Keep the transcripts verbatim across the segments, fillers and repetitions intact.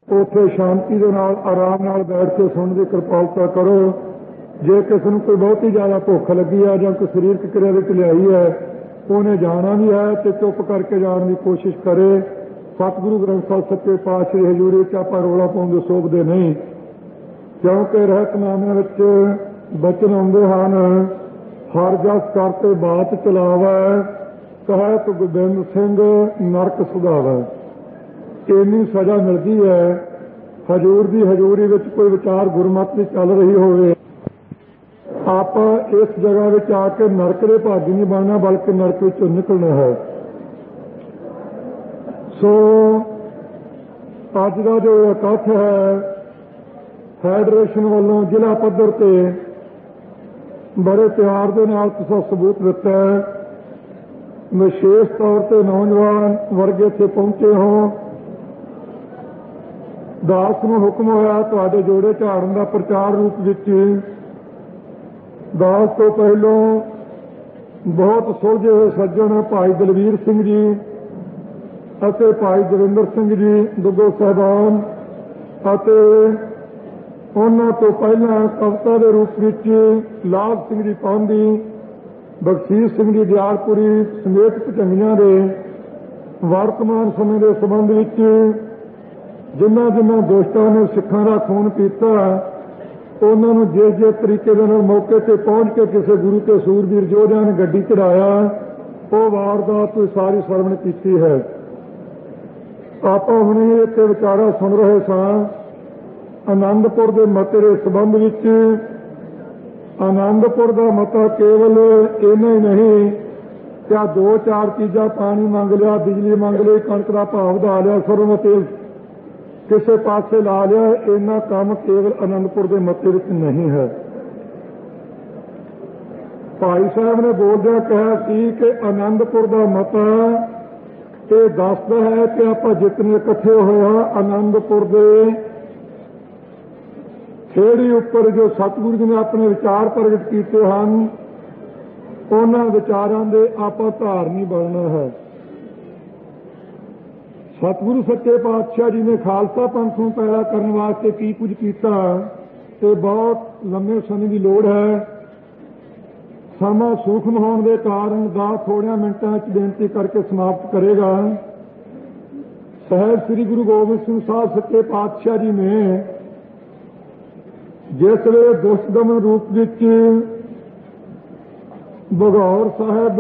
ਉੱਥੇ ਸ਼ਾਂਤੀ ਦੇ ਨਾਲ ਆਰਾਮ ਨਾਲ ਬੈਠ ਕੇ ਸੁਣਨ ਦੀ ਕਿਰਪਾਲਤਾ ਕਰੋ। ਜੇ ਕਿਸੇ ਨੂੰ ਕੋਈ ਬਹੁਤੀ ਜ਼ਿਆਦਾ ਭੁੱਖ ਲੱਗੀ ਹੈ ਜਾਂ ਕੋਈ ਸਰੀਰਕ ਕਿਰਿਆ ਦੀ ਢਿਲਾਈ ਹੈ, ਉਹਨੇ ਜਾਣਾ ਵੀ ਹੈ ਤੇ ਚੁੱਪ ਕਰਕੇ ਜਾਣ ਦੀ ਕੋਸ਼ਿਸ਼ ਕਰੇ। ਸਤਿਗੁਰੂ ਗ੍ਰੰਥ ਸਾਹਿਬ ਸੱਚੇ ਪਾਤਸ਼ਾਹ ਦੀ ਹਜ਼ੂਰੀ ਵਿੱਚ ਆਪਾਂ ਰੌਲਾ ਪਾਉਂਦੇ ਸੋਭਦੇ ਨਹੀਂ, ਕਿਉਂਕਿ ਰਹਿਤਨਾਮਿਆਂ ਵਿੱਚ ਬਚਨ ਆਉਂਦੇ ਹਨ, ਹਰ ਜਸ ਕਰਤੇ ਬਾਤ ਚਲਾਵੈ, ਕਹਿਤ ਗੋਬਿੰਦ ਸਿੰਘ ਨਰਕ ਸੁਧਾਵੈ। ਇੰਨੀ ਸਜ਼ਾ ਮਿਲਦੀ ਹੈ। ਹਜ਼ੂਰ ਦੀ ਹਜ਼ੂਰੀ ਵਿੱਚ ਕੋਈ ਵਿਚਾਰ ਗੁਰਮਤਿ ਦੀ ਚੱਲ ਰਹੀ ਹੋਵੇ, ਆਪਾਂ ਇਸ ਜਗ੍ਹਾ ਵਿੱਚ ਆ ਕੇ ਨਰਕ ਦੇ ਭਾਗੀ ਨਹੀਂ ਬਣਨਾ, ਬਲਕਿ ਨਰਕ ਵਿੱਚੋਂ ਨਿਕਲਣਾ ਹੈ। ਸੋ ਅੱਜ ਦਾ ਜੋ ਇਕੱਠ ਹੈ, ਫੈਡਰੇਸ਼ਨ ਵੱਲੋਂ ਜ਼ਿਲ੍ਹਾ ਪੱਧਰ ਤੇ ਬੜੇ ਪਿਆਰ ਦੇ ਨਾਲ ਤੁਸੀਂ ਸਬੂਤ ਦਿੱਤਾ ਹੈ। ਵਿਸ਼ੇਸ਼ ਤੌਰ ਤੇ ਨੌਜਵਾਨ ਵਰਗ ਇੱਥੇ ਪਹੁੰਚੇ ਹੋ। ਦਾਸ ਨੂੰ ਹੁਕਮ ਹੋਇਆ ਤੁਹਾਡੇ ਜੋੜੇ ਝਾੜਨ ਦਾ ਪ੍ਰਚਾਰ ਰੂਪ ਵਿੱਚ। ਦਾਸ ਤੋਂ ਪਹਿਲੋਂ ਬਹੁਤ ਸੁਲਝੇ ਹੋਏ ਸੱਜਣ ਭਾਈ ਦਲਵੀਰ ਸਿੰਘ ਜੀ ਅਤੇ ਭਾਈ ਜੋਗਿੰਦਰ ਸਿੰਘ ਜੀ ਦੁੱਗੋ ਸਾਹਿਬਾਨ, ਅਤੇ ਉਹਨਾਂ ਤੋਂ ਪਹਿਲਾਂ ਕਵਿਤਾ ਦੇ ਰੂਪ ਵਿੱਚ ਲਾਭ ਸਿੰਘ ਜੀ ਪਾਂਦੀ, ਬਖਸ਼ੀਸ਼ ਸਿੰਘ ਜੀ ਦਿਆਲਪੁਰੀ ਸਮੇਤ ਭਜੰਗੀਆਂ ਦੇ ਵਰਤਮਾਨ ਸਮੇਂ ਦੇ ਸੰਬੰਧ ਵਿੱਚ ਜਿਨ੍ਹਾਂ ਜਿਨ੍ਹਾਂ ਦੋਸਤਾਂ ਨੇ ਸਿੱਖਾਂ ਦਾ ਖੂਨ ਪੀਤਾ, ਉਹਨਾਂ ਨੂੰ ਜਿਸ ਜਿਸ ਤਰੀਕੇ ਦੇ ਨਾਲ ਮੌਕੇ ਤੇ ਪਹੁੰਚ ਕੇ ਕਿਸੇ ਗੁਰੂ ਤੇ ਸੂਰਬੀਰ ਯੋਧਿਆਂ ਨੇ ਗੱਡੀ ਚੜਾਇਆ, ਉਹ ਵਾਰਦਾਤ ਤੁਸੀਂ ਸਾਰੀ ਸਰਵਣ ਕੀਤੀ ਹੈ। ਆਪਾਂ ਹੁਣੇ ਇੱਥੇ ਵਿਚਾਰਾ ਸੁਣ ਰਹੇ ਸਾਂ ਆਨੰਦਪੁਰ ਦੇ ਮਤੇ ਦੇ ਸੰਬੰਧ ਵਿੱਚ। ਆਨੰਦਪੁਰ ਦਾ ਮਤਾ ਕੇਵਲ ਇੰਨਾ ਹੀ ਨਹੀਂ ਕਿ ਆ ਦੋ ਚਾਰ ਚੀਜ਼ਾਂ, ਪਾਣੀ ਮੰਗ ਲਿਆ, ਬਿਜਲੀ ਮੰਗ ਲਈ, ਕਣਕ ਦਾ ਭਾਅ ਵਧਾ ਲਿਆ, ਸਰੋਂ ਦਾ ਤੇਲ ਕਿਸੇ ਪਾਸੇ ਲਾ ਲਿਆ, ਇੰਨਾ ਕੰਮ ਕੇਵਲ ਆਨੰਦਪੁਰ ਦੇ ਮਤੇ ਵਿੱਚ ਨਹੀਂ ਹੈ। ਭਾਈ ਸਾਹਿਬ ਨੇ ਬੋਲਦਿਆਂ ਕਿਹਾ ਸੀ ਕਿ ਆਨੰਦਪੁਰ ਦਾ ਮਤਾ ਇਹ ਦੱਸਦਾ ਹੈ ਕਿ ਆਪਾਂ ਜਿਤਨੇ ਇਕੱਠੇ ਹੋਏ ਹਾਂ, ਆਨੰਦਪੁਰ ਦੇ ਖੇੜੀ ਉੱਪਰ ਜੋ ਸਤਿਗੁਰੂ ਜੀ ਨੇ ਆਪਣੇ ਵਿਚਾਰ ਪ੍ਰਗਟ ਕੀਤੇ ਹਨ, ਉਹਨਾਂ ਵਿਚਾਰਾਂ ਦੇ ਆਪਾਂ ਧਾਰਨੀ ਬਣਨਾ ਹੈ। ਸਤਿਗੁਰੂ ਸੱਚੇ ਪਾਤਸ਼ਾਹ ਜੀ ਨੇ ਖਾਲਸਾ ਪੰਥ ਨੂੰ ਪੈਦਾ ਕਰਨ ਵਾਸਤੇ ਕੀ ਕੁਝ ਕੀਤਾ, ਤੇ ਬਹੁਤ ਲੰਮੇ ਸਮੇਂ ਦੀ ਲੋੜ ਹੈ। ਸਮਾਂ ਸੂਖਮ ਹੋਣ ਦੇ ਕਾਰਨ ਦਾ ਥੋੜ੍ਹਿਆਂ ਮਿੰਟਾਂ ਵਿੱਚ ਬੇਨਤੀ ਕਰਕੇ ਸਮਾਪਤ ਕਰੇਗਾ। ਸਾਹਿਬ ਸ੍ਰੀ ਗੁਰੂ ਗੋਬਿੰਦ ਸਿੰਘ ਸਾਹਿਬ ਸੱਚੇ ਪਾਤਸ਼ਾਹ ਜੀ ਨੇ ਜਿਸ ਵੇਲੇ ਦੁਸ਼ਟ ਦਮਨ ਰੂਪ ਵਿੱਚ ਬਗੌਰ ਸਾਹਿਬ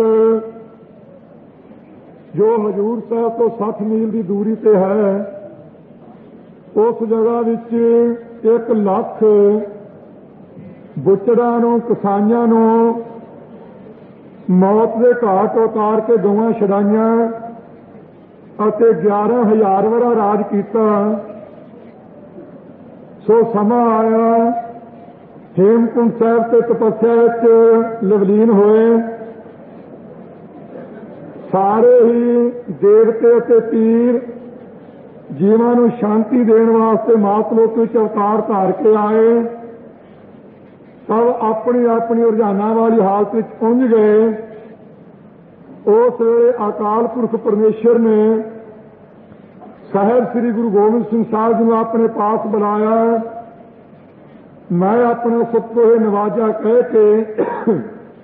ਜੋ ਹਜ਼ੂਰ ਸਾਹਿਬ ਤੋਂ ਸੱਠ ਮੀਲ ਦੀ ਦੂਰੀ ਤੇ ਹੈ, ਉਸ ਜਗ੍ਹਾ ਵਿੱਚ ਇੱਕ ਲੱਖ ਬੁੱਚੜਾਂ ਨੂੰ, ਕਿਸਾਨਾਂ ਨੂੰ ਮੌਤ ਦੇ ਘਾਟ ਉਤਾਰ ਕੇ ਗਊਆਂ ਛਡਾਈਆਂ ਅਤੇ ਗਿਆਰਾਂ ਹਜ਼ਾਰ ਵਰਾ ਰਾਜ ਕੀਤਾ। ਸੋ ਸਮਾਂ ਆਇਆ, ਹੇਮਕੁੰਟ ਸਾਹਿਬ ਤੇ ਤਪੱਸਿਆ ਵਿੱਚ ਲਵਲੀਨ ਹੋਏ। ਸਾਰੇ ਹੀ ਦੇਵਤੇ ਅਤੇ ਪੀਰ ਜੀਵਾਂ ਨੂੰ ਸ਼ਾਂਤੀ ਦੇਣ ਵਾਸਤੇ ਮਾਤ ਲੋਕ ਵਿੱਚ ਅਵਤਾਰ ਧਾਰ ਕੇ ਆਏ। ਸਭ ਆਪਣੀ ਆਪਣੀ ਰੁਝਾਨਾਂ ਵਾਲੀ ਹਾਲਤ ਵਿੱਚ ਪਹੁੰਚ ਗਏ। ਉਸ ਵੇਲੇ ਅਕਾਲ ਪੁਰਖ ਪਰਮੇਸ਼ਰ ਨੇ ਸਾਹਿਬ ਸ੍ਰੀ ਗੁਰੂ ਗੋਬਿੰਦ ਸਿੰਘ ਸਾਹਿਬ ਜੀ ਨੂੰ ਆਪਣੇ ਪਾਸ ਬੁਲਾਇਆ। ਮੈਂ ਆਪਣਾ ਸਤਿ ਨਵਾਜਾ ਕਹਿ ਕੇ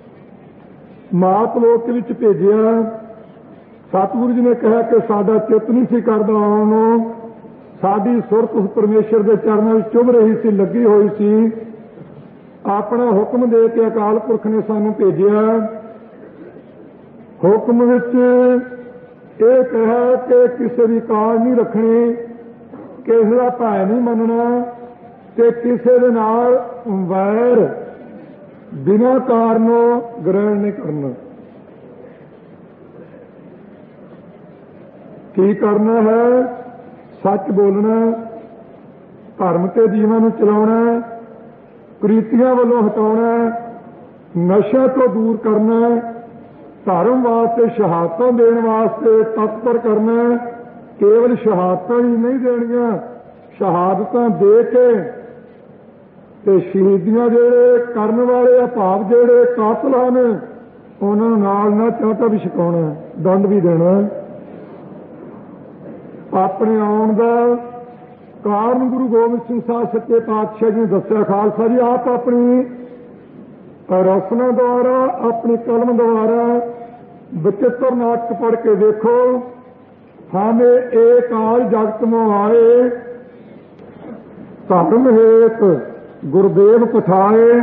ਮਾਤ ਲੋਕ ਵਿੱਚ ਭੇਜਿਆ। ਸਤਿਗੁਰੂ ਜੀ ਨੇ ਕਿਹਾ ਕਿ ਸਾਡਾ ਚਿੱਤ ਨਹੀਂ ਸੀ ਕਰਦਾ ਆਉਣ ਨੂੰ, ਸਾਡੀ ਸੁਰਤ ਉਸ ਪਰਮੇਸ਼ਰ ਦੇ ਚਰਨਾਂ ਵਿੱਚ ਚੁਭ ਰਹੀ ਸੀ, ਲੱਗੀ ਹੋਈ ਸੀ। ਆਪਣਾ ਹੁਕਮ ਦੇ ਕੇ ਅਕਾਲ ਪੁਰਖ ਨੇ ਸਾਨੂੰ ਭੇਜਿਆ। ਹੁਕਮ ਵਿੱਚ ਇਹ ਕਿਹਾ ਕਿ ਕਿਸੇ ਦੀ ਕਾਲ ਨਹੀਂ ਰੱਖਣੀ, ਕਿਸੇ ਦਾ ਭੈ ਨਹੀਂ ਮੰਨਣਾ ਤੇ ਕਿਸੇ ਦੇ ਨਾਲ ਵੈਰ ਬਿਨਾਂ ਕਾਰਨੋਂ ਗ੍ਰਹਿਣ ਨਹੀਂ ਕਰਨਾ। ਕੀ ਕਰਨਾ ਹੈ? ਸੱਚ ਬੋਲਣਾ, ਧਰਮ ਤੇ ਜੀਵਾਂ ਨੂੰ ਚਲਾਉਣਾ, ਕੁਰੀਤੀਆਂ ਵੱਲੋਂ ਹਟਾਉਣਾ, ਨਸ਼ੇ ਤੋਂ ਦੂਰ ਕਰਨਾ, ਧਰਮ ਵਾਸਤੇ ਸ਼ਹਾਦਤਾਂ ਦੇਣ ਵਾਸਤੇ ਤਤਪਰ ਕਰਨਾ। ਕੇਵਲ ਸ਼ਹਾਦਤਾਂ ਹੀ ਨਹੀਂ ਦੇਣੀਆਂ, ਸ਼ਹਾਦਤਾਂ ਦੇ ਕੇ ਤੇ ਸ਼ਹੀਦੀਆਂ ਜਿਹੜੇ ਕਰਨ ਵਾਲੇ ਆ, ਭਾਵ ਜਿਹੜੇ ਕਾਤਲ ਹਨ, ਉਹਨਾਂ ਨੂੰ ਨਾਲ ਨਾਲ ਚਾਂਟਾ ਵੀ ਛਕਾਉਣਾ, ਦੰਡ ਵੀ ਦੇਣਾ। ਆਪਣੇ ਆਉਣ ਦਾ ਕਾਰਨ ਗੁਰੂ ਗੋਬਿੰਦ ਸਿੰਘ ਸਾਹਿਬ ਸੱਚੇ ਪਾਤਸ਼ਾਹ ਜੀ ਨੇ ਦੱਸਿਆ। ਖਾਲਸਾ ਜੀ ਆਪ ਆਪਣੀ ਰਸਨਾ ਦੁਆਰਾ, ਆਪਣੀ ਕਲਮ ਦੁਆਰਾ ਬਚਿੱਤਰ ਨਾਟਕ ਪੜ੍ਹ ਕੇ ਦੇਖੋ। ਹਾਮੇ ਏਕ ਆਲ ਜਗਤ ਮੋਹ ਆਏ, ਧਰਮ ਹੇਤ ਗੁਰਦੇਵ ਪਠਾਏ,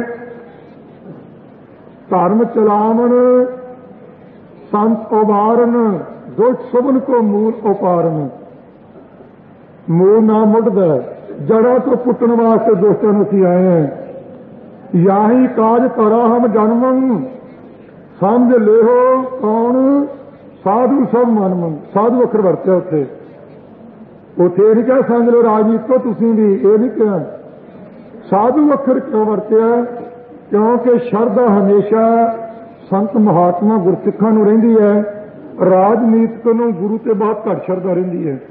ਧਰਮ ਚਲਾਵਨ ਸੰਤ ਉਬਾਰਨ, ਦੁष्ट ਸੁਭਨ ਕੋ ਮੂਲ ਉਪਾਰਨ। ਮੂਲ ਨਾ ਮੁੱਢਦਾ, ਜੜਾਂ ਤੋਂ ਪੁੱਟਣ ਵਾਸਤੇ ਦੋਸਤਾਂ ਨੂੰ ਅਸੀਂ ਆਏ ਹਾਂ। ਯਾਹੀ ਕਾਜ ਧਰਾ ਹਮ ਜਨਮੰ, ਸਮਝ ਲਿਓ ਕੌਣ ਸਾਧੂ ਸਭ ਮਨਮੰ। ਸਾਧੂ ਅੱਖਰ ਵਰਤਿਆ ਉੱਥੇ, ਉੱਥੇ ਇਹ ਨਹੀਂ ਕਿਹਾ ਸਮਝ ਲਓ ਰਾਜਨੀਤ ਤੋਂ ਤੁਸੀਂ ਵੀ, ਇਹ ਨਹੀਂ ਕਿਹਾ। ਸਾਧੂ ਅੱਖਰ ਕਿਉਂ ਵਰਤਿਆ? ਕਿਉਂਕਿ ਸ਼ਰਧਾ ਹਮੇਸ਼ਾ ਸੰਤ ਮਹਾਤਮਾ ਗੁਰਸਿੱਖਾਂ ਨੂੰ ਰਹਿੰਦੀ ਹੈ, ਰਾਜਨੀਤਿਕ ਨੂੰ ਗੁਰੂ ਤੇ ਬਹੁਤ ਘੱਟ ਸ਼ਰਧਾ ਰਹਿੰਦੀ ਹੈ।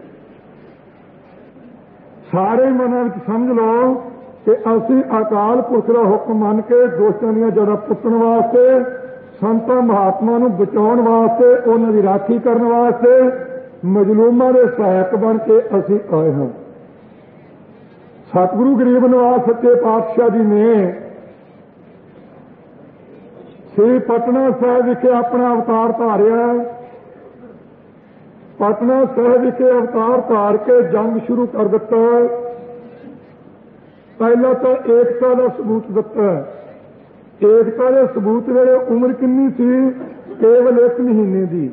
ਸਾਰੇ ਮਨਾਂ ਵਿੱਚ ਸਮਝ ਲਓ ਕਿ ਅਸੀਂ ਅਕਾਲ ਪੁਰਖ ਦਾ ਹੁਕਮ ਮੰਨ ਕੇ ਦੋਸਤਾਂ ਦੀਆਂ ਜੜ੍ਹਾਂ ਪੁੱਟਣ ਵਾਸਤੇ, ਸੰਤਾਂ ਮਹਾਤਮਾ ਨੂੰ ਬਚਾਉਣ ਵਾਸਤੇ, ਉਹਨਾਂ ਦੀ ਰਾਖੀ ਕਰਨ ਵਾਸਤੇ, ਮਜਲੂਮਾਂ ਦੇ ਸਹਾਇਕ ਬਣ ਕੇ ਅਸੀਂ ਆਏ ਹਾਂ। ਸਤਿਗੁਰੂ ਗਰੀਬ ਨਿਵਾਜ ਸੱਚੇ ਪਾਤਸ਼ਾਹ ਜੀ ਨੇ ਸ੍ਰੀ ਪਟਨਾ ਸਾਹਿਬ ਵਿਖੇ ਆਪਣਾ ਅਵਤਾਰ ਧਾਰਿਆ। ਪਟਨਾ ਸਾਹਿਬ ਵਿਖੇ ਅਵਤਾਰ ਧਾਰ ਕੇ ਜੰਗ ਸ਼ੁਰੂ ਕਰ ਦਿੱਤਾ। ਪਹਿਲਾਂ ਤਾਂ ਏਕਤਾ ਦਾ ਸਬੂਤ ਦਿੱਤਾ। ਏਕਤਾ ਦੇ ਸਬੂਤ ਵੇਲੇ ਉਮਰ ਕਿੰਨੀ ਸੀ? ਕੇਵਲ ਇੱਕ ਮਹੀਨੇ ਦੀ।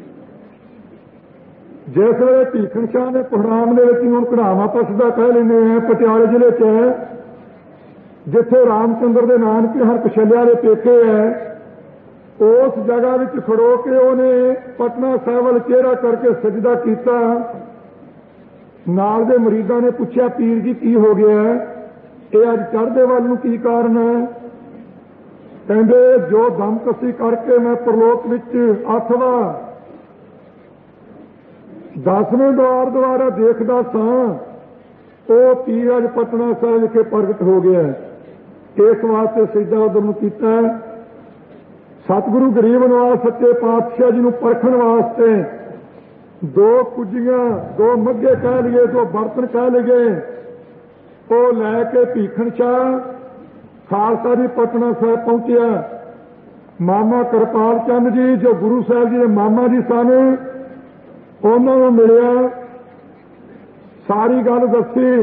ਜਿਸ ਵੇਲੇ ਭੀਖਣ ਸ਼ਾਹ ਨੇ ਕੁਹਰਾਮ ਦੇ ਵਿੱਚ, ਹੁਣ ਕਢਾਵਾ ਪਸਦਾ ਕਹਿ ਲੈਂਦੇ ਆ, ਪਟਿਆਲੇ ਜ਼ਿਲ੍ਹੇ 'ਚ ਹੈ, ਜਿੱਥੇ ਰਾਮਚੰਦਰ ਦੇ ਨਾਨਕੇ ਹਰਕਸ਼ਲਿਆ ਦੇ ਪੇਕੇ ਹੈ, ਉਸ ਜਗ੍ਹਾ ਵਿੱਚ ਖੜੋ ਕੇ ਉਹਨੇ ਪਟਨਾ ਸਾਹਿਬ ਵੱਲ ਚਿਹਰਾ ਕਰਕੇ ਸਜਦਾ ਕੀਤਾ। ਨਾਲ ਦੇ ਮਰੀਜ਼ਾਂ ਨੇ ਪੁੱਛਿਆ, ਪੀਰ ਜੀ ਕੀ ਹੋ ਗਿਆ, ਇਹ ਅੱਜ ਚੜ੍ਹਦੇ ਵੱਲ ਨੂੰ ਕੀ ਕਾਰਨ ਹੈ? ਕਹਿੰਦੇ ਜੋ ਦਮਕਸੀ ਕਰਕੇ ਮੈਂ ਪ੍ਰਲੋਕ ਵਿੱਚ ਅਥਵਾ ਦਸਵੇਂ ਦਵਾਰ ਦੁਆਰਾ ਦੇਖਦਾ ਸਾਂ, ਉਹ ਪੀਰ ਅੱਜ ਪਟਨਾ ਸਾਹਿਬ ਵਿਖੇ ਪ੍ਰਗਟ ਹੋ ਗਿਆ। ਇਸ ਵਾਸਤੇ ਸਜਦਾ ਉਧਰ ਨੂੰ ਕੀਤਾ। ਸਤਿਗੁਰੂ ਗਰੀਬ ਨਿਵਾਜ ਸੱਚੇ ਪਾਤਸ਼ਾਹ ਜੀ ਨੂੰ ਪਰਖਣ ਵਾਸਤੇ ਦੋ ਕੁੱਜੀਆਂ, ਦੋ ਮੱਗੇ ਕਹਿ ਲਈਏ, ਦੋ ਬਰਤਨ ਕਹਿ ਲਈਏ, ਉਹ ਲੈ ਕੇ ਭੀਖਣ ਸ਼ਾਹ ਖਾਲਸਾ ਜੀ ਪਟਨਾ ਸਾਹਿਬ ਪਹੁੰਚਿਆ। ਮਾਮਾ ਕਿਰਪਾਲ ਚੰਦ ਜੀ, ਜੋ ਗੁਰੂ ਸਾਹਿਬ ਜੀ ਦੇ ਮਾਮਾ ਜੀ ਸਨ, ਉਹਨਾਂ ਨੂੰ ਮਿਲਿਆ, ਸਾਰੀ ਗੱਲ ਦੱਸੀ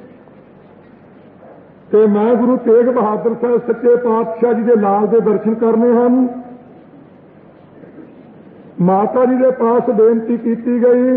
ਤੇ ਮੈਂ ਗੁਰੂ ਤੇਗ ਬਹਾਦਰ ਸਾਹਿਬ ਸੱਚੇ ਪਾਤਸ਼ਾਹ ਜੀ ਦੇ ਲਾਲ ਦੇ ਦਰਸ਼ਨ ਕਰਨੇ ਹਨ। ਮਾਤਾ ਜੀ ਦੇ ਪਾਸ ਬੇਨਤੀ ਕੀਤੀ ਗਈ।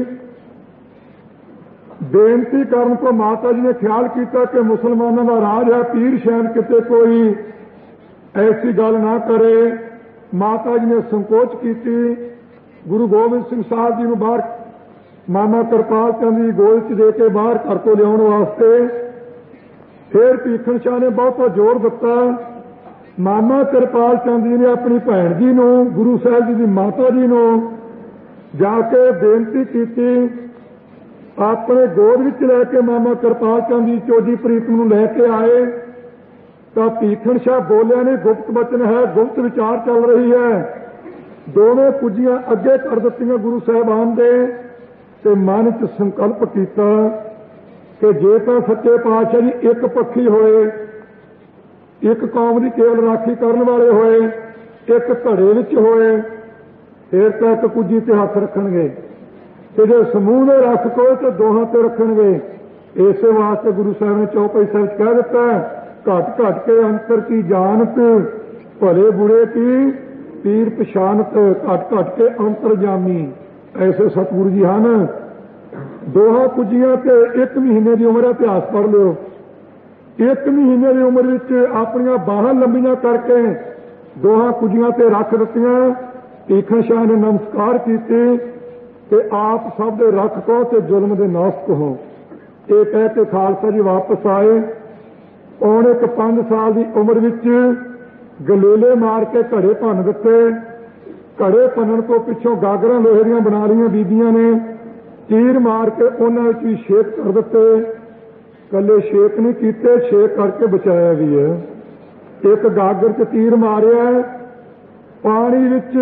ਬੇਨਤੀ ਕਰਨ ਤੋਂ ਮਾਤਾ ਜੀ ਨੇ ਖਿਆਲ ਕੀਤਾ ਕਿ ਮੁਸਲਮਾਨਾਂ ਦਾ ਰਾਜ ਹੈ, ਪੀਰ ਸ਼ੈਨ ਕਿਤੇ ਕੋਈ ਐਸੀ ਗੱਲ ਨਾ ਕਰੇ। ਮਾਤਾ ਜੀ ਨੇ ਸੰਕੋਚ ਕੀਤੀ। ਗੁਰੂ ਗੋਬਿੰਦ ਸਿੰਘ ਸਾਹਿਬ ਜੀ ਨੂੰ ਬਾਹਰ ਮਾਮਾ ਕਿਰਪਾਲ ਚੰਦ ਦੀ ਗੋਦ 'ਚ ਦੇ ਕੇ ਬਾਹਰ ਘਰ ਤੋਂ ਲਿਆਉਣ ਵਾਸਤੇ ਫਿਰ ਭੀਖਣ ਸ਼ਾਹ ਨੇ ਬਹੁਤਾ ਜ਼ੋਰ ਦਿੱਤਾ। ਮਾਮਾ ਕਿਰਪਾਲ ਚੰਦ ਜੀ ਨੇ ਆਪਣੀ ਭੈਣ ਜੀ ਨੂੰ, ਗੁਰੂ ਸਾਹਿਬ ਜੀ ਦੀ ਮਾਤਾ ਜੀ ਨੂੰ ਜਾ ਕੇ ਬੇਨਤੀ ਕੀਤੀ। ਆਪਣੇ ਗੋਦ ਵਿੱਚ ਲੈ ਕੇ ਮਾਮਾ ਕਿਰਪਾਲ ਚੰਦ ਜੀ ਚੋਜੀ ਪ੍ਰੀਤਮ ਨੂੰ ਲੈ ਕੇ ਆਏ ਤਾਂ ਭੀਖਣ ਸ਼ਾਹ ਬੋਲਿਆ ਨੇ, ਗੁਪਤ ਬਚਨ ਹੈ, ਗੁਪਤ ਵਿਚਾਰ ਚੱਲ ਰਹੀ ਹੈ। ਦੋਵੇਂ ਕੁੱਜੀਆਂ ਅੱਗੇ ਕਰ ਦਿੱਤੀਆਂ ਗੁਰੂ ਸਾਹਿਬਾਨ ਦੇ ਤੇ ਮਨ 'ਚ ਸੰਕਲਪ ਕੀਤਾ ਕਿ ਜੇ ਤਾਂ ਸੱਚੇ ਪਾਤਸ਼ਾਹ ਜੀ ਇੱਕ ਪੱਖੀ ਹੋਏ, ਇੱਕ ਕੌਮ ਦੀ ਕੇਵਲ ਰਾਖੀ ਕਰਨ ਵਾਲੇ ਹੋਏ, ਇੱਕ ਘੜੇ ਵਿੱਚ ਹੋਏ, ਫਿਰ ਤਾਂ ਇੱਕ ਕੁੱਜੀ ਤੇ ਹੱਥ ਰੱਖਣਗੇ, ਤੇ ਜੇ ਸਮੂਹ ਦੇ ਰੱਖ ਕੋਏ ਤਾਂ ਦੋਹਾਂ ਤੇ ਰੱਖਣਗੇ। ਇਸੇ ਵਾਸਤੇ ਗੁਰੂ ਸਾਹਿਬ ਨੇ ਚੌਪਈ ਸਾਹਿਬ 'ਚ ਕਹਿ ਦਿੱਤਾ, ਘਟ ਘਟ ਕੇ ਅੰਤਰ ਕੀ ਜਾਣਤ, ਭਲੇ ਬੁਰੇ ਕੀ ਪੀਰ ਪਛਾਨਤ, ਘਟ ਘਟ ਕੇ ਅੰਤਰ ਜਾਮੀ। ਐਸੇ ਸਤਿਗੁਰੂ ਜੀ ਹਨ। ਦੋਹਾਂ ਕੁੱਜੀਆਂ ਤੇ ਇੱਕ ਮਹੀਨੇ ਦੀ ਉਮਰ, ਇਤਿਹਾਸ ਪੜ੍ਹ ਲਿਓ। ਇੱਕ ਮਹੀਨੇ ਦੀ ਉਮਰ ਵਿੱਚ ਆਪਣੀਆਂ ਬਾਹਾਂ ਲੰਬੀਆਂ ਕਰਕੇ ਦੋਹਾਂ ਕੁੱਜੀਆਂ ਤੇ ਰੱਖ ਦਿੱਤੀਆਂ। ਭੀਖਣ ਸ਼ਾਹ ਨੇ ਨਮਸਕਾਰ ਕੀਤੇ ਕਿ ਆਪ ਸਭ ਦੇ ਰੱਖ ਕਹੋ ਤੇ ਜ਼ੁਲਮ ਦੇ ਨਾਸਕ ਹੋ। ਇਹ ਕਹਿ ਕੇ ਖਾਲਸਾ ਜੀ ਵਾਪਸ ਆਏ। ਪੌਣੇ ਇੱਕ ਪੰਜ ਸਾਲ ਦੀ ਉਮਰ ਵਿੱਚ ਗਲੇਲੇ ਮਾਰ ਕੇ ਘੜੇ ਭੰਨ ਦਿੱਤੇ। ਘੜੇ ਭੰਨਣ ਤੋਂ ਪਿੱਛੋਂ ਗਾਗਰਾਂ ਲੋਹੇ ਦੀਆਂ ਬਣਾ ਲਈਆਂ ਬੀਬੀਆਂ ਨੇ, ਤੀਰ ਮਾਰ ਕੇ ਉਹਨਾਂ ਵਿੱਚ ਵੀ ਛੇਕ ਕਰ ਦਿੱਤੇ। ਕੱਲੇ ਛੇਕ ਨਹੀਂ ਕੀਤੇ, ਛੇਕ ਕਰਕੇ ਬਚਾਇਆ ਵੀ ਹੈ। ਇੱਕ ਗਾਗਰ 'ਚ ਤੀਰ ਮਾਰਿਆ, ਪਾਣੀ ਵਿੱਚ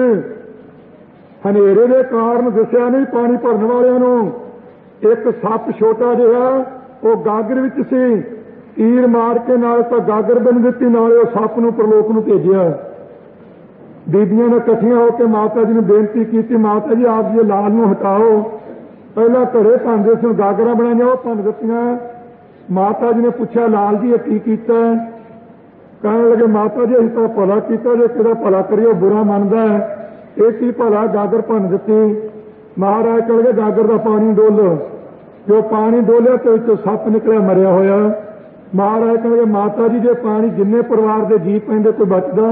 ਹਨੇਰੇ ਦੇ ਕਾਰਨ ਦਿਸਿਆ ਨਹੀਂ ਪਾਣੀ ਭਰਨ ਵਾਲਿਆਂ ਨੂੰ। ਇੱਕ ਸੱਪ ਛੋਟਾ ਜਿਹਾ ਉਹ ਗਾਗਰ ਵਿੱਚ ਸੀ। ਤੀਰ ਮਾਰ ਕੇ ਨਾਲ ਤਾਂ ਗਾਗਰ ਬਣ ਦਿੱਤੀ, ਨਾਲੇ ਉਹ ਸੱਪ ਨੂੰ ਪ੍ਰਲੋਕ ਨੂੰ ਭੇਜਿਆ। ਬੀਬੀਆਂ ਨੇ ਇਕੱਠੀਆਂ ਹੋ ਕੇ ਮਾਤਾ ਜੀ ਨੂੰ ਬੇਨਤੀ ਕੀਤੀ, ਮਾਤਾ ਜੀ ਆਪ ਜੀ ਲਾਲ ਨੂੰ ਹਟਾਓ। ਪਹਿਲਾਂ ਘਰੇ ਭੰਨਦੇ ਸੀ, ਗਾਗਰਾਂ ਬਣਾਈਆਂ, ਉਹ ਭੰਨ ਦਿੱਤੀਆਂ। ਮਾਤਾ ਜੀ ਨੇ ਪੁੱਛਿਆ, ਲਾਲ ਜੀ ਇਹ ਕੀ ਕੀਤਾ? ਕਹਿਣ ਲੱਗੇ, ਮਾਤਾ ਜੀ ਅਸੀਂ ਤਾਂ ਭਲਾ ਕੀਤਾ, ਜੇ ਕਿਹਦਾ ਭਲਾ ਕਰੀਏ ਉਹ ਬੁਰਾ ਮੰਨਦਾ ਹੈ। ਇਹ ਕੀ ਭਲਾ? ਗਾਗਰ ਭੰਨ ਦਿੱਤੀ। ਮਹਾਰਾਜ ਕਹਿ ਲਗੇ, ਗਾਗਰ ਦਾ ਪਾਣੀ ਡੋਲੋ। ਜੋ ਪਾਣੀ ਡੋਲਿਆ ਤੇ ਵਿੱਚੋਂ ਸੱਪ ਨਿਕਲਿਆ ਮਰਿਆ ਹੋਇਆ। ਮਹਾਰਾਜ ਕਹਿ ਲਗੇ, ਮਾਤਾ ਜੀ ਜੇ ਪਾਣੀ ਜਿੰਨੇ ਪਰਿਵਾਰ ਦੇ ਜੀਅ ਪੈਂਦੇ ਕੋਈ ਬਚਦਾ?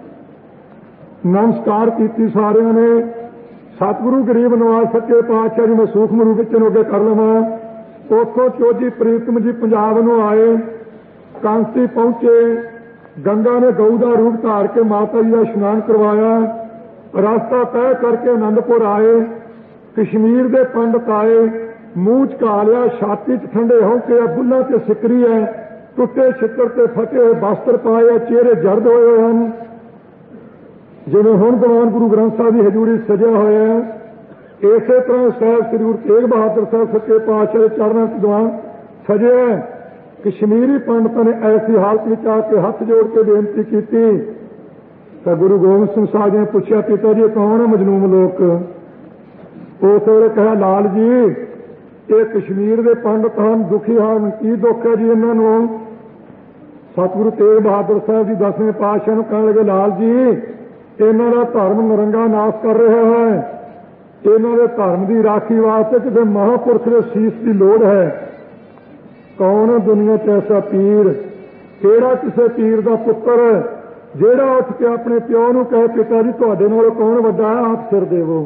ਨਮਸਕਾਰ ਕੀਤੀ ਸਾਰਿਆਂ ਨੇ। ਸਤਿਗੁਰੂ ਗਰੀਬ ਨਵਾਜ਼ ਸੱਚੇ ਪਾਤਸ਼ਾਹ ਜੀ ਮੈਂ ਸੂਖਮ ਰੂਪ ਵਿੱਚ ਇਹਨੂੰ ਅੱਗੇ ਕਰ ਲਵਾਂ। ਉੱਥੋਂ ਚੋਜੀ ਪ੍ਰੀਤਮ ਜੀ ਪੰਜਾਬ ਨੂੰ ਆਏ, ਕਾਂਸੀ ਪਹੁੰਚੇ। ਗੰਗਾ ਨੇ ਗਊ ਦਾ ਰੂਪ ਧਾਰ ਕੇ ਮਾਤਾ ਜੀ ਦਾ ਇਸ਼ਨਾਨ ਕਰਵਾਇਆ। ਰਸਤਾ ਤੈਅ ਕਰਕੇ ਆਨੰਦਪੁਰ ਆਏ। ਕਸ਼ਮੀਰ ਦੇ ਪੰਡਤ ਆਏ, ਮੂੰਹ ਝਕਾ ਲਿਆ, ਛਾਤੀ 'ਚ ਠੰਡੇ ਹੌਂਕੇ ਆ, ਬੁੱਲਾਂ 'ਤੇ ਸਿਕਰੀ ਹੈ, ਟੁੱਟੇ ਛਿੱਤਰ ਤੇ ਫਟੇ ਹੋਏ ਬਸਤਰ ਪਾਏ ਆ, ਚਿਹਰੇ ਜਰਦ ਹੋਏ ਹੋਏ ਹਨ, ਜਿਵੇਂ ਹੁਣ ਦੀਵਾਨ ਗੁਰੂ ਗ੍ਰੰਥ ਸਾਹਿਬ ਦੀ ਹਜ਼ੂਰੀ ਸਜਿਆ ਹੋਇਆ ਹੈ। ਇਸੇ ਤਰ੍ਹਾਂ ਸਾਹਿਬ ਸ੍ਰੀ ਗੁਰੂ ਤੇਗ ਬਹਾਦਰ ਸਾਹਿਬ ਸੱਚੇ ਪਾਤਸ਼ਾਹ ਦੇ ਚਰਨਾਂ 'ਚ ਦੀਵਾਨ ਸਜਿਆ। ਕਸ਼ਮੀਰੀ ਪੰਡਤਾਂ ਨੇ ਐਸੀ ਹਾਲਤ ਵਿੱਚ ਆ ਕੇ ਹੱਥ ਜੋੜ ਕੇ ਬੇਨਤੀ ਕੀਤੀ ਤਾਂ ਗੁਰੂ ਗੋਬਿੰਦ ਸਿੰਘ ਸਾਹਿਬ ਜੀ ਨੇ ਪੁੱਛਿਆ, ਪਿਤਾ ਜੀ ਕੌਣ ਹੈ ਮਜਲੂਮ ਲੋਕ? ਉਸ ਵੇਲੇ ਕਿਹਾ, ਲਾਲ ਜੀ ਇਹ ਕਸ਼ਮੀਰ ਦੇ ਪੰਡਤ ਹਨ, ਦੁਖੀ ਹਨ। ਕੀ ਦੁੱਖ ਹੈ ਜੀ ਇਹਨਾਂ ਨੂੰ? ਸਤਿਗੁਰੂ ਤੇਗ ਬਹਾਦਰ ਸਾਹਿਬ ਜੀ ਦਸਵੇਂ ਪਾਤਸ਼ਾਹ ਨੂੰ ਕਹਿਣ ਲੱਗੇ, ਲਾਲ ਜੀ ਇਹਨਾਂ ਦਾ ਧਰਮ ਨਰੰਗਾ ਨਾਸ਼ ਕਰ ਰਿਹਾ ਹੈ। ਇਹਨਾਂ ਦੇ ਧਰਮ ਦੀ ਰਾਖੀ ਵਾਸਤੇ ਕਿਸੇ ਮਹਾਂਪੁਰਖ ਦੇ ਸੀਸ ਦੀ ਲੋੜ ਹੈ। ਕੌਣ ਹੈ ਦੁਨੀਆ 'ਚ ਐਸਾ ਪੀਰ? ਕਿਹੜਾ ਕਿਸੇ ਪੀਰ ਦਾ ਪੁੱਤਰ ਜਿਹੜਾ ਉੱਠ ਕੇ ਆਪਣੇ ਪਿਓ ਨੂੰ ਕਹੇ, ਪਿਤਾ ਜੀ ਤੁਹਾਡੇ ਨਾਲੋਂ ਕੌਣ ਵੱਡਾ ਹੈ, ਆਪ ਸਿਰ ਦੇਵੋ।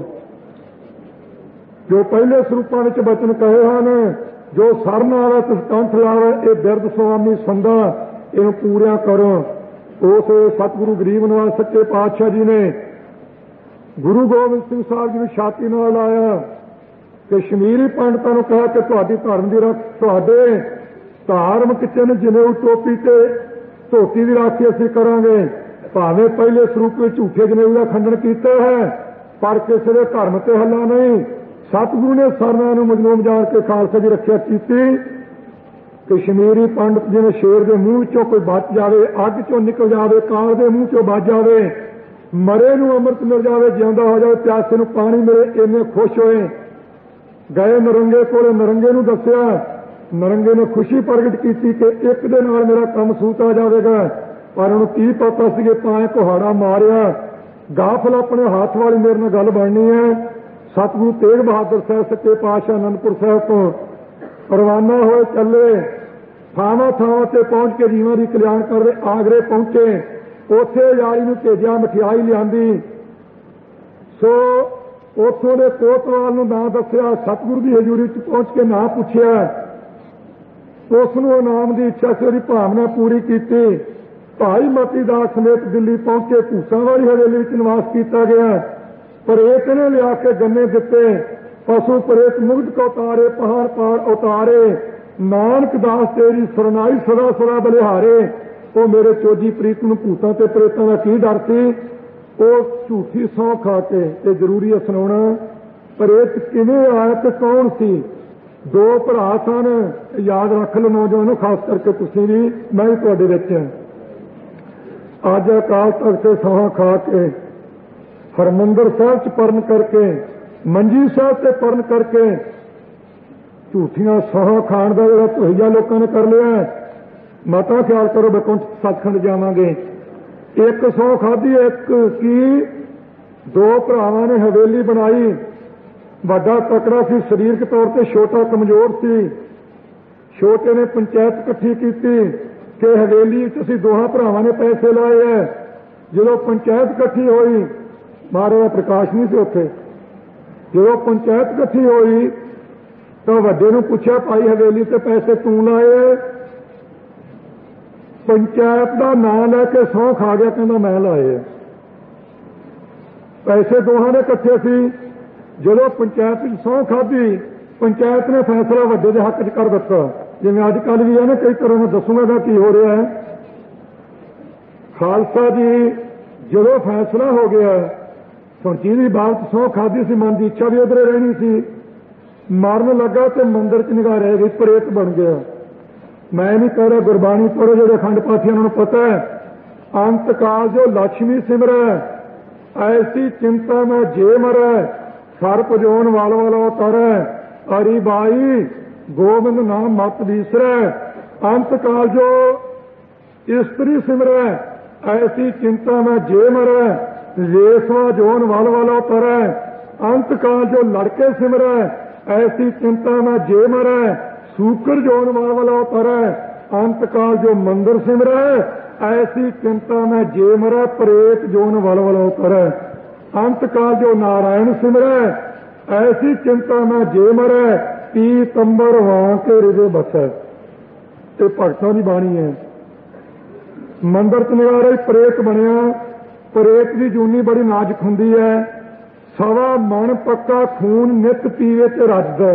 ਜੋ ਪਹਿਲੇ ਸਰੂਪਾਂ ਵਿੱਚ ਬਚਨ ਕਹੇ ਹਨ, ਜੋ ਸਰ ਨਾਲ ਤੁਸ ਕੰਠ ਲਾਵੇ, ਇਹ ਬਿਰਧ ਸੁਆਮੀ ਸੰਦਾ, ਇਹਨੂੰ ਪੂਰਿਆ ਕਰੋ। ਉਸ ਸਤਿਗੁਰੂ ਗਰੀਬ ਨਵਾਜ਼ ਸੱਚੇ ਪਾਤਸ਼ਾਹ ਜੀ ਨੇ ਗੁਰੂ ਗੋਬਿੰਦ ਸਿੰਘ ਸਾਹਿਬ ਜੀ ਨੂੰ ਛਾਤੀ ਨਾਲ ਲਾਇਆ। ਕਸ਼ਮੀਰੀ ਪੰਡਤਾਂ ਨੂੰ ਕਿਹਾ ਕਿ ਤੁਹਾਡੀ ਧਰਮ ਦੀ ਰੱਖ, ਤੁਹਾਡੇ ਧਾਰਮਿਕ ਚਿੰਨ੍ਹ ਜਨੇਊ ਟੋਪੀ ਤੇ ਧੋਤੀ ਦੀ ਰਾਖੀ ਅਸੀਂ ਕਰਾਂਗੇ। ਭਾਵੇਂ ਪਹਿਲੇ ਸਰੂਪ ਵਿੱਚ ਝੂਠੇ ਜਨੇਊ ਦਾ ਖੰਡਨ ਕੀਤਾ ਹੈ, ਪਰ ਕਿਸੇ ਦੇ ਧਰਮ ਤੇ ਹੱਲਾ ਨਹੀਂ। ਸਤਿਗੁਰੂ ਨੇ ਸਰਨਾ ਨੂੰ ਮਜਲੂਮ ਜਾਣ ਕੇ ਖਾਲਸਾ ਦੀ ਰੱਖਿਆ ਕੀਤੀ। ਕਸ਼ਮੀਰੀ ਪੰਡਤ ਜਿਵੇਂ ਸ਼ੇਰ ਦੇ ਮੂੰਹ ਚੋਂ ਕੋਈ ਬਚ ਜਾਵੇ, ਅੱਗ ਚੋਂ ਨਿਕਲ ਜਾਵੇ, ਕਾਂ ਦੇ ਮੂੰਹ ਚੋਂ ਬਚ ਜਾਵੇ, ਮਰੇ ਨੂੰ ਅੰਮ੍ਰਿਤ ਮਿਲ ਜਾਵੇ, ਜਿਉਂਦਾ ਹੋ ਜਾਵੇ, ਪਿਆਸੇ ਨੂੰ ਪਾਣੀ ਮਿਲੇ, ਇੰਨੇ ਖੁਸ਼ ਹੋਏ। ਗਏ ਨਰੰਗੇ ਕੋਲੇ, ਨਰੰਗੇ ਨੂੰ ਦੱਸਿਆ। ਨਰੰਗੇ ਨੇ ਖੁਸ਼ੀ ਪ੍ਰਗਟ ਕੀਤੀ ਕਿ ਇੱਕ ਦੇ ਨਾਲ ਮੇਰਾ ਕੰਮ ਸੂਤ ਆ ਜਾਵੇਗਾ। ਪਰ ਉਹਨੂੰ ਕੀ ਪਤਾ ਸੀ ਕਿ ਪਾਏ ਕੁਹਾੜਾ ਮਾਰਿਆ, ਗਾਫਲ ਆਪਣੇ ਹੱਥ ਵਾਲੀ ਮੇਰੇ ਨਾਲ ਗੱਲ ਬਣਨੀ ਹੈ। ਸਤਿਗੁਰੂ ਤੇਗ ਬਹਾਦਰ ਸਾਹਿਬ ਸੱਚੇ ਪਾਤਸ਼ਾਹ ਅਨੰਦਪੁਰ ਸਾਹਿਬ ਤੋਂ ਰਵਾਨਾ ਹੋਏ, ਚੱਲੇ। ਥਾਵਾਂ ਥਾਵਾਂ ਤੇ ਪਹੁੰਚ ਕੇ ਜੀਵਾਂ ਦੀ ਕਲਿਆਣ ਕਰਦੇ ਆਗਰੇ ਪਹੁੰਚੇ। ਉੱਥੇ ਯਾਰੀ ਨੂੰ ਭੇਜਿਆ, ਮਠਿਆਈ ਲਿਆਂਦੀ। ਸੋ ਉੱਥੋਂ ਦੇ ਕੋਤਵਾਲ ਨੂੰ ਨਾਂ ਦੱਸਿਆ। ਸਤਿਗੁਰੂ ਦੀ ਹਜ਼ੂਰੀ 'ਚ ਪਹੁੰਚ ਕੇ ਨਾਂ ਪੁੱਛਿਆ। ਉਸ ਨੂੰ ਇਨਾਮ ਦੀ ਇੱਛਾ ਸੀ, ਉਹਦੀ ਭਾਵਨਾ ਪੂਰੀ ਕੀਤੀ। ਭਾਈ ਮਤੀ ਦਾਸ ਸਮੇਤ ਦਿੱਲੀ ਪਹੁੰਚੇ। ਭੂਸਾਂ ਵਾਲੀ ਹਵੇਲੀ ਵਿੱਚ ਨਿਵਾਸ ਕੀਤਾ ਗਿਆ। ਪ੍ਰੇਤ ਨੇ ਲਿਆ ਕੇ ਗੰਨੇ ਦਿੱਤੇ। ਪਸ਼ੂ ਪ੍ਰੇਤ ਮੁਗਧ ਕੋ ਉਤਾਰੇ, ਪਹਾੜ ਪਹਾੜ ਉਤਾਰੇ। ਨਾਨਕ ਦਾਸ ਤੇਰੀ ਸਰਨਾਈ ਸਦਾ ਸਦਾ ਬਲਿਹਾਰੇ। ਉਹ ਮੇਰੇ ਚੋਜੀ ਪ੍ਰੀਤ ਨੂੰ ਭੂਤਾਂ ਤੇ ਪ੍ਰੇਤਾਂ ਦਾ ਕੀ ਡਰ ਸੀ? ਉਹ ਝੂਠੀ ਸਹੁੰ ਖਾ ਕੇ, ਤੇ ਜ਼ਰੂਰੀ ਹੈ ਸੁਣਾਉਣਾ, ਪ੍ਰੇਤ ਕਿਵੇਂ ਆਇਆ ਤੇ ਕੌਣ ਸੀ? ਦੋ ਭਰਾ ਸਨ, ਯਾਦ ਰੱਖ ਲਓ ਨੌਜਵਾਨੋ, ਖਾਸ ਕਰਕੇ ਤੁਸੀਂ ਵੀ, ਮੈਂ ਵੀ ਤੁਹਾਡੇ ਵਿੱਚ। ਅੱਜ ਅਕਾਲ ਤਖਤ ਤੇ ਸਹੁੰ ਖਾ ਕੇ, ਹਰਿਮੰਦਰ ਸਾਹਿਬ 'ਚ ਪਰਨ ਕਰਕੇ, ਮੰਜੀ ਸਾਹਿਬ ਤੇ ਪਰਨ ਕਰਕੇ, ਝੂਠੀਆਂ ਸਹੁੰ ਖਾਣ ਦਾ ਜਿਹੜਾ ਧੁਈਆ ਲੋਕਾਂ ਨੇ ਕਰ ਲਿਆ। ਮਤਾ ਖਿਆਲ ਕਰੋ, ਬਕੁੰਠ ਸੱਚਖੰਡ ਜਾਵਾਂਗੇ। ਇੱਕ ਸਹੁੰ ਖਾਧੀ, ਇੱਕ ਕੀ ਦੋ ਭਰਾਵਾਂ ਨੇ ਹਵੇਲੀ ਬਣਾਈ। ਵੱਡਾ ਤਕੜਾ ਸੀ ਸਰੀਰਕ ਤੌਰ ਤੇ, ਛੋਟਾ ਕਮਜ਼ੋਰ ਸੀ। ਛੋਟੇ ਨੇ ਪੰਚਾਇਤ ਇਕੱਠੀ ਕੀਤੀ ਕਿ ਹਵੇਲੀ ਵਿੱਚ ਅਸੀਂ ਦੋਹਾਂ ਭਰਾਵਾਂ ਨੇ ਪੈਸੇ ਲਾਏ ਹੈ। ਜਦੋਂ ਪੰਚਾਇਤ ਇਕੱਠੀ ਹੋਈ, ਮਹਾਰਾਜ ਦਾ ਪ੍ਰਕਾਸ਼ ਨਹੀਂ ਸੀ ਉੱਥੇ, ਜਦੋਂ ਪੰਚਾਇਤ ਇਕੱਠੀ ਹੋਈ ਤਾਂ ਵੱਡੇ ਨੂੰ ਪੁੱਛਿਆ, ਭਾਈ ਹਵੇਲੀ ਤੇ ਪੈਸੇ ਤੂੰ ਲਾਏ? ਪੰਚਾਇਤ ਦਾ ਨਾਂ ਲੈ ਕੇ ਸਹੁੰ ਖਾ ਗਿਆ, ਕਹਿੰਦਾ ਮੈਂ ਲਾਏ। ਪੈਸੇ ਦੋਹਾਂ ਨੇ ਇਕੱਠੇ ਸੀ। ਜਦੋਂ ਪੰਚਾਇਤ ਵਿੱਚ ਸਹੁੰ ਖਾਧੀ, ਪੰਚਾਇਤ ਨੇ ਫੈਸਲਾ ਵੱਡੇ ਦੇ ਹੱਕ 'ਚ ਕਰ ਦਿੱਤਾ। ਜਿਵੇਂ ਅੱਜ ਕੱਲ੍ਹ ਵੀ ਹੈ ਨਾ, ਕਈ ਤਰ੍ਹਾਂ ਨਾਲ ਦੱਸੂਗਾ ਦਾ ਕੀ ਹੋ ਰਿਹਾ ਹੈ। ਖਾਲਸਾ ਜੀ ਜਦੋਂ ਫੈਸਲਾ ਹੋ ਗਿਆ, ਸੁਣਚੀ ਦੀ ਬਾਤ ਸਹੁੰ ਖਾਧੀ ਸੀ, ਮਨ ਦੀ ਇੱਛਾ ਵੀ ਉਧਰੇ ਰਹਿਣੀ ਸੀ। ਮਰਨ ਲੱਗਾ ਤੇ ਮੰਦਿਰ 'ਚ ਨਿਗਾਹ ਰਹਿ ਗਈ, ਪ੍ਰੇਤ ਬਣ ਗਿਆ। मैं नहीं कह रहा, गुरबाणी पढ़ो जो अखंड पाठी उन्होंने पता है। अंत काल जो लक्ष्मी सिमरै, ऐसी चिंता में जे मरै, सर्प जोन वाल वाला उतरै, हरि बाई गोविंद नाम मत बीसरै। अंत काल जो स्त्री सिमरै, ऐसी चिंता में जे मरै, रेसवा जोन वाल वाला उतरै। अंत काल जो लड़के सिमरै, ऐसी चिंता में जे मरै, सूकर जोन वाल वाला उतरै। अंत काल जो मंदिर सिमरै, ऐसी चिंता में जे मरै, प्रेत जोन वाल वाला उतरै। अंत काल जो नारायण सिमरै, ऐसी चिंता में जे मरै, पीतंबर वां के हृदय बसै। ये भगतां दी बाणी है। मंदिर च निवारे प्रेत बनिया, प्रेत की जूनी बड़ी नाजुक हुंदी है, सवा मन पक्का खून नित पीवे ते रजदा,